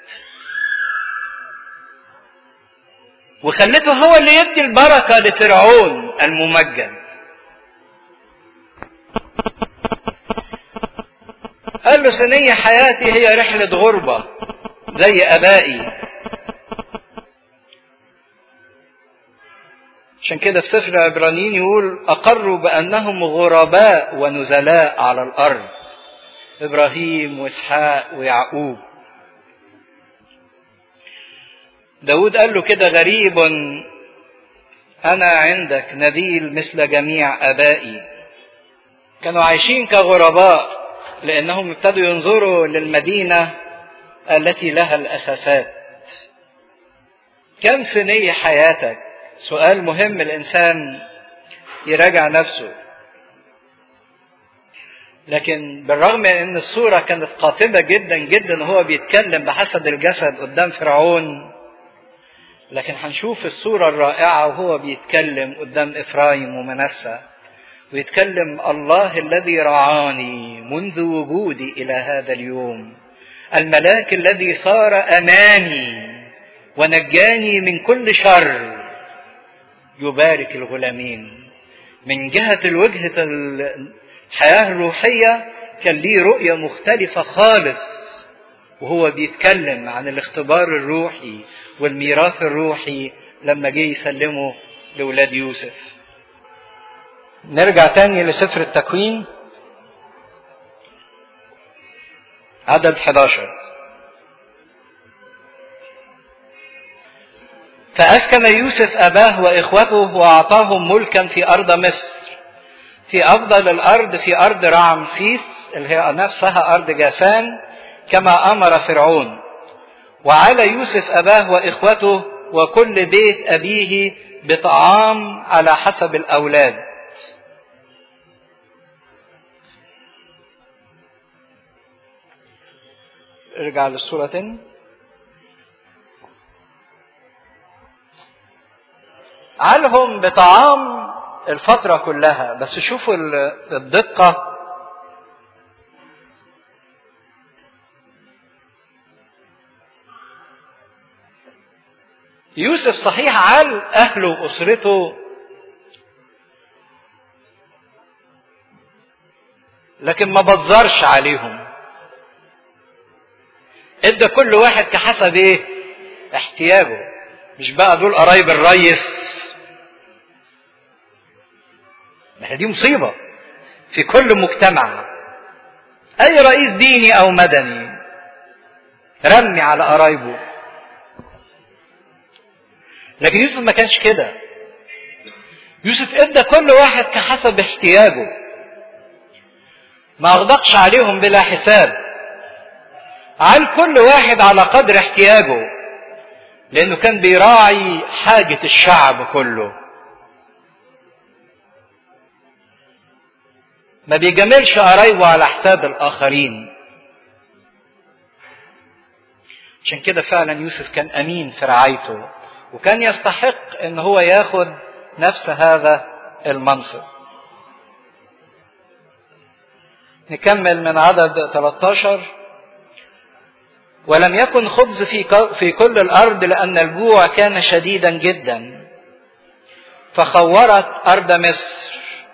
وخلته هو اللي يدي البركة لفرعون الممجد. قال له سنية حياتي هي رحلة غربة زي أبائي. عشان كده في سفر عبرانيين يقول أقروا بأنهم غرباء ونزلاء على الأرض، إبراهيم وإسحاق ويعقوب. داود قال له كده غريب أنا عندك نذيل مثل جميع آبائي. كانوا عايشين كغرباء لأنهم ابتدوا ينظروا للمدينة التي لها الأساسات. كم سنية حياتك؟ سؤال مهم الإنسان يراجع نفسه. لكن بالرغم من أن الصورة كانت قاتمة جدا جدا وهو بيتكلم بحسب الجسد قدام فرعون، لكن هنشوف الصورة الرائعة وهو بيتكلم قدام إفرايم ومنسى، ويتكلم الله الذي رعاني منذ وجودي إلى هذا اليوم، الملاك الذي صار أمامي ونجاني من كل شر، يبارك الغلامين. من جهة الوجهة الحياة الروحية كان ليه رؤية مختلفة خالص وهو بيتكلم عن الاختبار الروحي والميراث الروحي لما جه يسلمه لأولاد يوسف. نرجع تاني لسفر التكوين عدد 11. فأسكن يوسف أباه وإخوته وأعطاهم ملكا في أرض مصر، في أفضل الأرض، في أرض رعمسيس اللي هي نفسها أرض جاسان، كما أمر فرعون. وعلى يوسف أباه وإخوته وكل بيت أبيه بطعام على حسب الأولاد. ارجع للصورة تاني. علهم بطعام الفترة كلها، بس شوفوا الدقة. يوسف صحيح عال أهله وأسرته، لكن ما بذرش عليهم، ادى كل واحد كحسب ايه احتياجه. مش بقى دول قرايب الريس، ما دي مصيبة في كل مجتمع. اي رئيس ديني او مدني رمي على قرايبه، لكن يوسف ما كانش كده. يوسف ادى كل واحد كحسب احتياجه، ما اغدقش عليهم بلا حساب، عن كل واحد على قدر احتياجه، لانه كان بيراعي حاجة الشعب كله، ما بيجاملش قرايبه على حساب الاخرين. عشان كده فعلا يوسف كان امين في رعايته، وكان يستحق ان هو ياخد نفس هذا المنصب. نكمل من عدد 13. ولم يكن خبز في كل الأرض لأن الجوع كان شديدا جدا، فخورت أرض مصر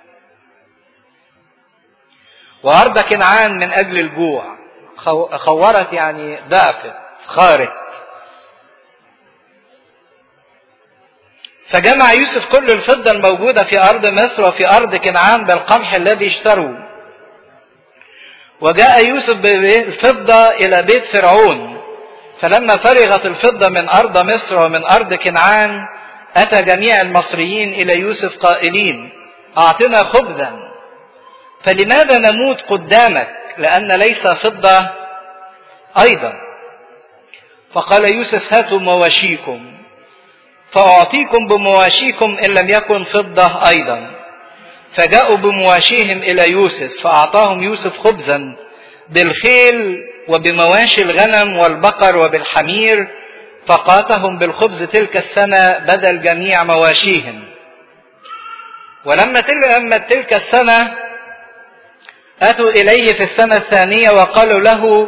وأرض كنعان من أجل الجوع. خورت يعني ضعفت، خارت. فجمع يوسف كل الفضة الموجودة في أرض مصر وفي أرض كنعان بالقمح الذي اشتروا. وجاء يوسف بالفضة إلى بيت فرعون، فلما فرغت الفضة من أرض مصر ومن أرض كنعان أتى جميع المصريين إلى يوسف قائلين: أعطنا خبزا، فلماذا نموت قدامك لأن ليس فضة أيضا؟ فقال يوسف: هاتوا مواشيكم فأعطيكم بمواشيكم إن لم يكن فضة أيضا. فجاءوا بمواشيهم إلى يوسف، فأعطاهم يوسف خبزا بالخيل وبمواشي الغنم والبقر وبالحمير، فقاتهم بالخبز تلك السنة بدل جميع مواشيهم. ولما تمت تلك السنة أتوا إليه في السنة الثانية وقالوا له: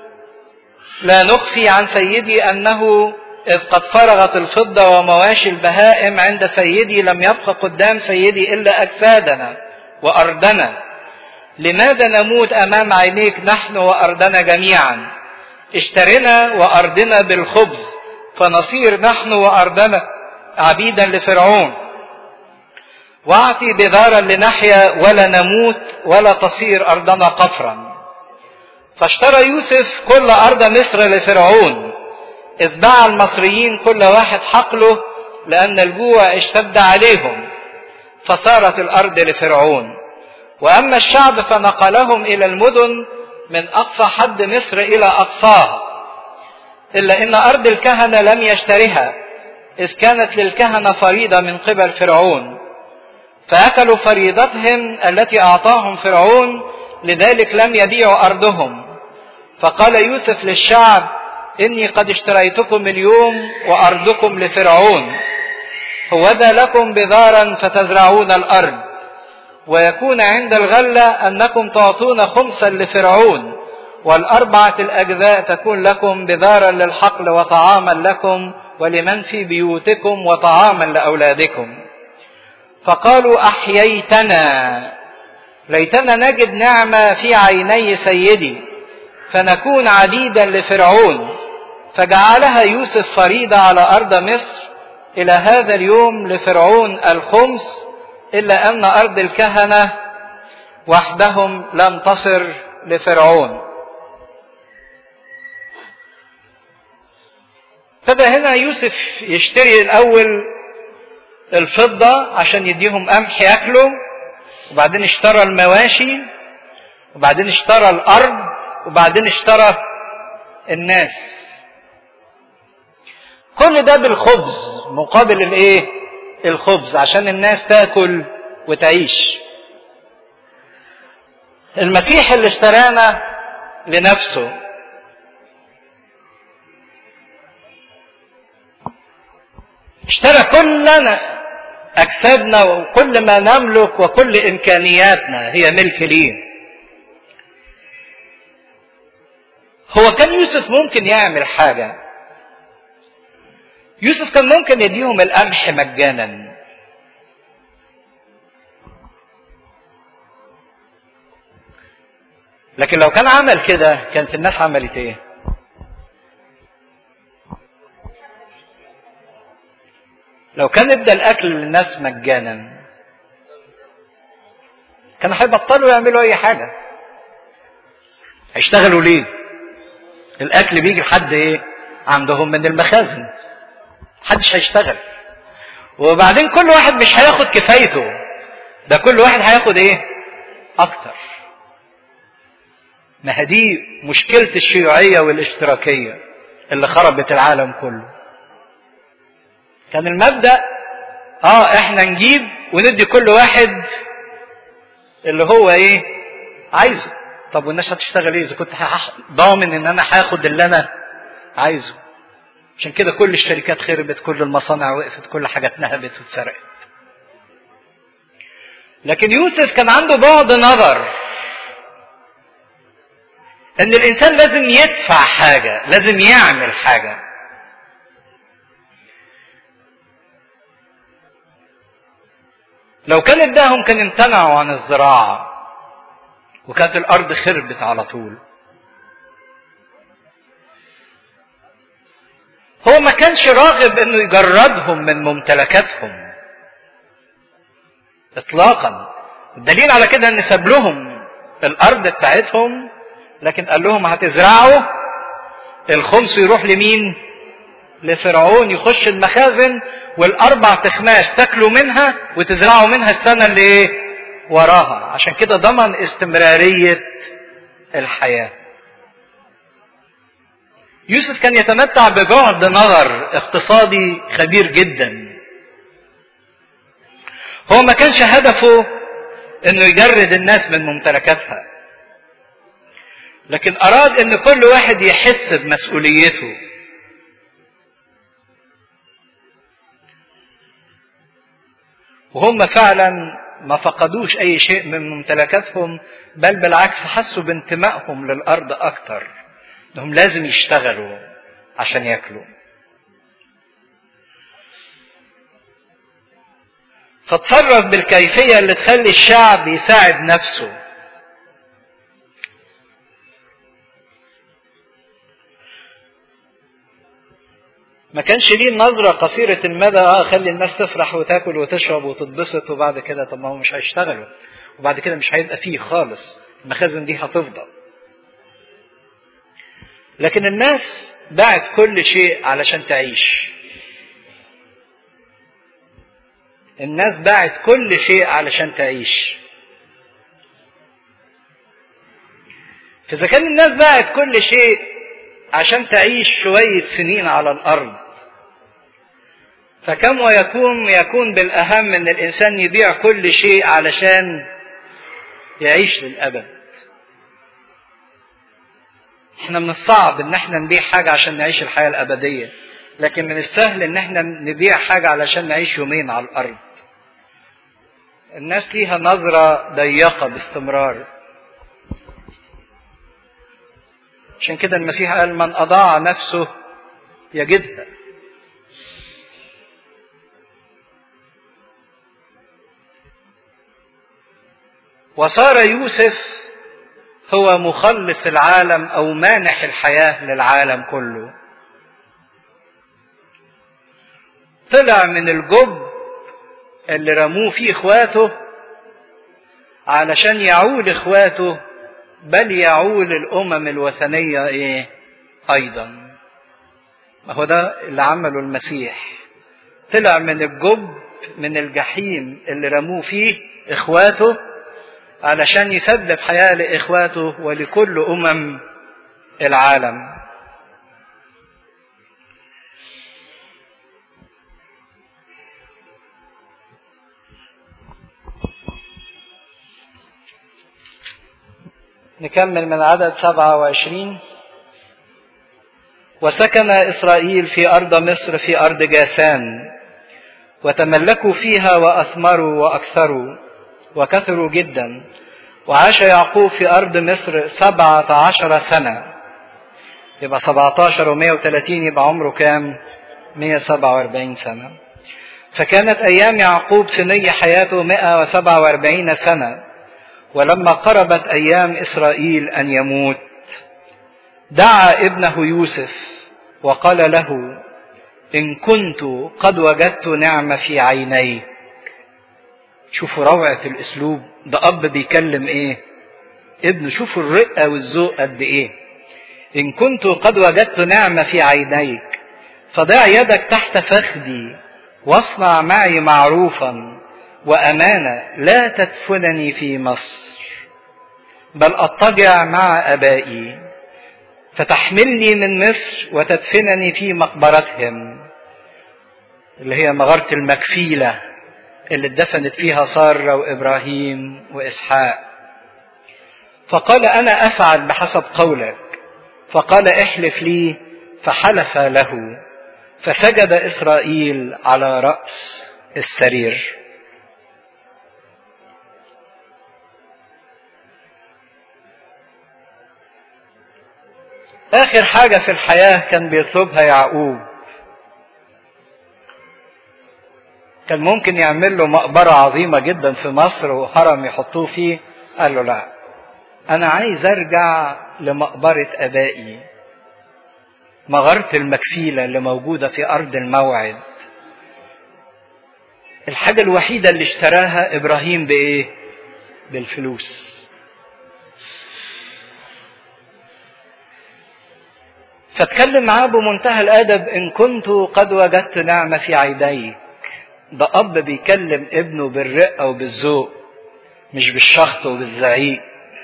لا نخفي عن سيدي أنه إذ قد فرغت الفضة ومواشي البهائم عند سيدي لم يبق قدام سيدي إلا أجسادنا وأرضنا. لماذا نموت أمام عينيك نحن وأرضنا جميعا؟ اشترنا وأرضنا بالخبز فنصير نحن وأرضنا عبيدا لفرعون. واعطي بذارا لنحيا ولا نموت ولا تصير أرضنا قفرا. فاشترى يوسف كل أرض مصر لفرعون، إذ باع المصريين كل واحد حقله لأن الجوع اشتد عليهم، فصارت الأرض لفرعون. وأما الشعب فنقلهم إلى المدن من أقصى حد مصر إلى أقصاها، إلا إن أرض الكهنة لم يشترها، إذ كانت للكهنة فريضة من قبل فرعون، فأكلوا فريضتهم التي أعطاهم فرعون، لذلك لم يبيعوا أرضهم. فقال يوسف للشعب: إني قد اشتريتكم اليوم وأرضكم لفرعون، هوذا لكم بذارا فتزرعون الأرض، ويكون عند الغلة أنكم تعطون خمسا لفرعون، والأربعة الأجزاء تكون لكم بذارا للحقل وطعاما لكم ولمن في بيوتكم وطعاما لأولادكم. فقالوا: أحييتنا، ليتنا نجد نعمة في عيني سيدي فنكون عبيدا لفرعون. فجعلها يوسف فريضة على أرض مصر إلى هذا اليوم لفرعون الخمس، إلا أن أرض الكهنة وحدهم لم تصر لفرعون. ابتدى هنا يوسف يشتري الأول الفضة عشان يديهم قمح ياكلوا، وبعدين اشترى المواشي، وبعدين اشترى الأرض، وبعدين اشترى الناس. كل ده بالخبز، مقابل الايه؟ الخبز، عشان الناس تاكل وتعيش. المسيح اللي اشترانا لنفسه اشترى كلنا، أجسادنا وكل ما نملك وكل إمكانياتنا هي ملك ليه. هو كان يوسف ممكن يعمل حاجة، يوسف كان ممكن يديهم القمح مجانا، لكن لو كان عمل كده كانت الناس عملت ايه؟ لو كان ادى الاكل للناس مجانا كانوا هيبطلوا يعملوا اي حاجة. هيشتغلوا ليه؟ الاكل بيجي لحد ايه؟ عندهم من المخازن، محدش هيشتغل. وبعدين كل واحد مش هياخد كفايته، ده كل واحد هياخد ايه؟ اكتر. ما هدي مشكلة الشيوعية والاشتراكية اللي خربت العالم كله. كان المبدأ احنا نجيب وندي كل واحد اللي هو ايه عايزه. طب والناس هتشتغل ايه اذا كنت ضامن ان انا هاخد اللي انا عايزه؟ عشان كده كل الشركات خربت، كل المصانع وقفت، كل حاجة اتنهبت واتسرقت. لكن يوسف كان عنده بعد نظر ان الانسان لازم يدفع حاجة، لازم يعمل حاجة. لو كان اداهم كان امتنعوا عن الزراعة وكانت الارض خربت على طول. هو ما كانش راغب انه يجردهم من ممتلكاتهم اطلاقا. الدليل على كده ان ساب لهم الارض بتاعتهم، لكن قال لهم هتزرعوا، الخمس يروح لمين؟ لفرعون، يخش المخازن، والاربع تخماس تاكلوا منها وتزرعوا منها السنة اللي ايه وراها. عشان كده ضمن استمرارية الحياة. يوسف كان يتمتع ببعد نظر اقتصادي خبير جدا. هو ما كانش هدفه انه يجرد الناس من ممتلكاتها، لكن اراد ان كل واحد يحس بمسؤوليته. وهم فعلا ما فقدوش اي شيء من ممتلكاتهم، بل بالعكس حسوا بانتمائهم للارض اكتر، انهم لازم يشتغلوا عشان ياكلوا. فتصرف بالكيفية اللي تخلي الشعب يساعد نفسه. ما كانش ليه نظرة قصيرة المدى، خلي الناس تفرح وتاكل وتشرب وتتبسط، وبعد كده طب ما هو مش هيشتغلوا، وبعد كده مش هيبقى فيه خالص، المخازن دي هتفضل. لكن الناس باعت كل شيء علشان تعيش. الناس باعت كل شيء علشان تعيش. فإذا كان الناس باعت كل شيء عشان تعيش شوية سنين على الأرض، فكم يكون بالأهم أن الإنسان يبيع كل شيء علشان يعيش للأبد. احنا من الصعب ان احنا نبيع حاجة عشان نعيش الحياة الأبدية، لكن من السهل ان احنا نبيع حاجة علشان نعيش يومين على الأرض. الناس ليها نظرة ضيقة باستمرار. عشان كده المسيح قال من أضاع نفسه يجدها. وصار يوسف هو مخلص العالم أو مانح الحياة للعالم كله. طلع من الجب اللي رموه فيه اخواته علشان يعول اخواته، بل يعول الامم الوثنية ايه ايضا. ما هو ده اللي عمله المسيح. طلع من الجب، من الجحيم اللي رموه فيه اخواته، علشان يسبب حياة لاخواته ولكل امم العالم. نكمل من عدد 27. وسكن إسرائيل في أرض مصر في أرض جاسان، وتملكوا فيها وأثمروا وأكثروا وكثروا جدا. وعاش يعقوب في أرض مصر 17 سنة. يبقى 17 و130 يبقى عمره كام؟ 147 سنة. فكانت أيام يعقوب سني حياته 147 سنة. ولما قربت أيام إسرائيل أن يموت، دعا ابنه يوسف وقال له: إن كنت قد وجدت نعمة في عينيك. شوفوا روعة الأسلوب، ده أب بيكلم إيه؟ ابنه. شوفوا الرقة والذوق قد إيه. إن كنت قد وجدت نعمة في عينيك فضع يدك تحت فخذي واصنع معي معروفا وأمانة، لا تدفنني في مصر بل أضطجع مع أبائي، فتحملني من مصر وتدفنني في مقبرتهم، اللي هي مغارة المكفيلة اللي اتدفنت فيها سارة وإبراهيم وإسحاق. فقال: أنا أفعل بحسب قولك. فقال: احلف لي. فحلف له. فسجد إسرائيل على رأس السرير. آخر حاجة في الحياة كان بيطلبها يعقوب، كان ممكن يعمل له مقبرة عظيمة جدا في مصر وهرم يحطوه فيه، قال له لا، أنا عايز أرجع لمقبرة آبائي، مغارة المكفيلة اللي موجودة في أرض الموعد. الحاجة الوحيدة اللي اشتراها إبراهيم بإيه؟ بالفلوس. فاتكلم معاه بمنتهى الأدب: إن كنت قد وجدت نعمة في عينيك. ده أب بيكلم ابنه بالرقة وبالذوق، مش بالشخط وبالزعيق.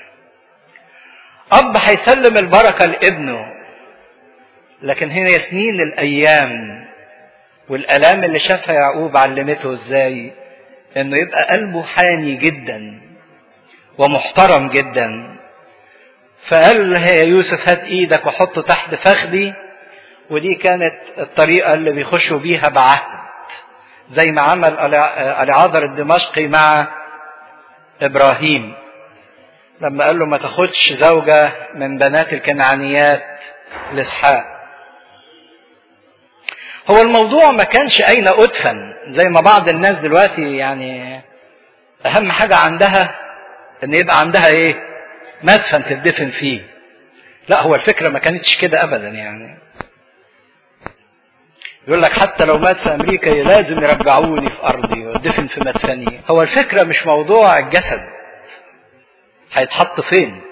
أب هيسلم البركة لابنه، لكن هنا سنين الأيام والآلام اللي شافها يعقوب علمته إزاي إنه يبقى قلبه حاني جدا ومحترم جدا. فقال له يا يوسف هات ايدك وحطه تحت فخدي، ودي كانت الطريقة اللي بيخشوا بيها بعهد، زي ما عمل اليعاذر الدمشقي مع إبراهيم لما قال له ما تاخدش زوجة من بنات الكنعانيات لإسحاق. هو الموضوع ما كانش أين أدفن زي ما بعض الناس دلوقتي يعني أهم حاجة عندها إن يبقى عندها إيه؟ مدفن تدفن فيه. لا، هو الفكرة ما كانتش كده أبدا. يعني يقول لك حتى لو مات في أمريكا لازم يرجعوني في أرضي وادفن في مدفني. هو الفكرة مش موضوع الجسد هيتحط فين،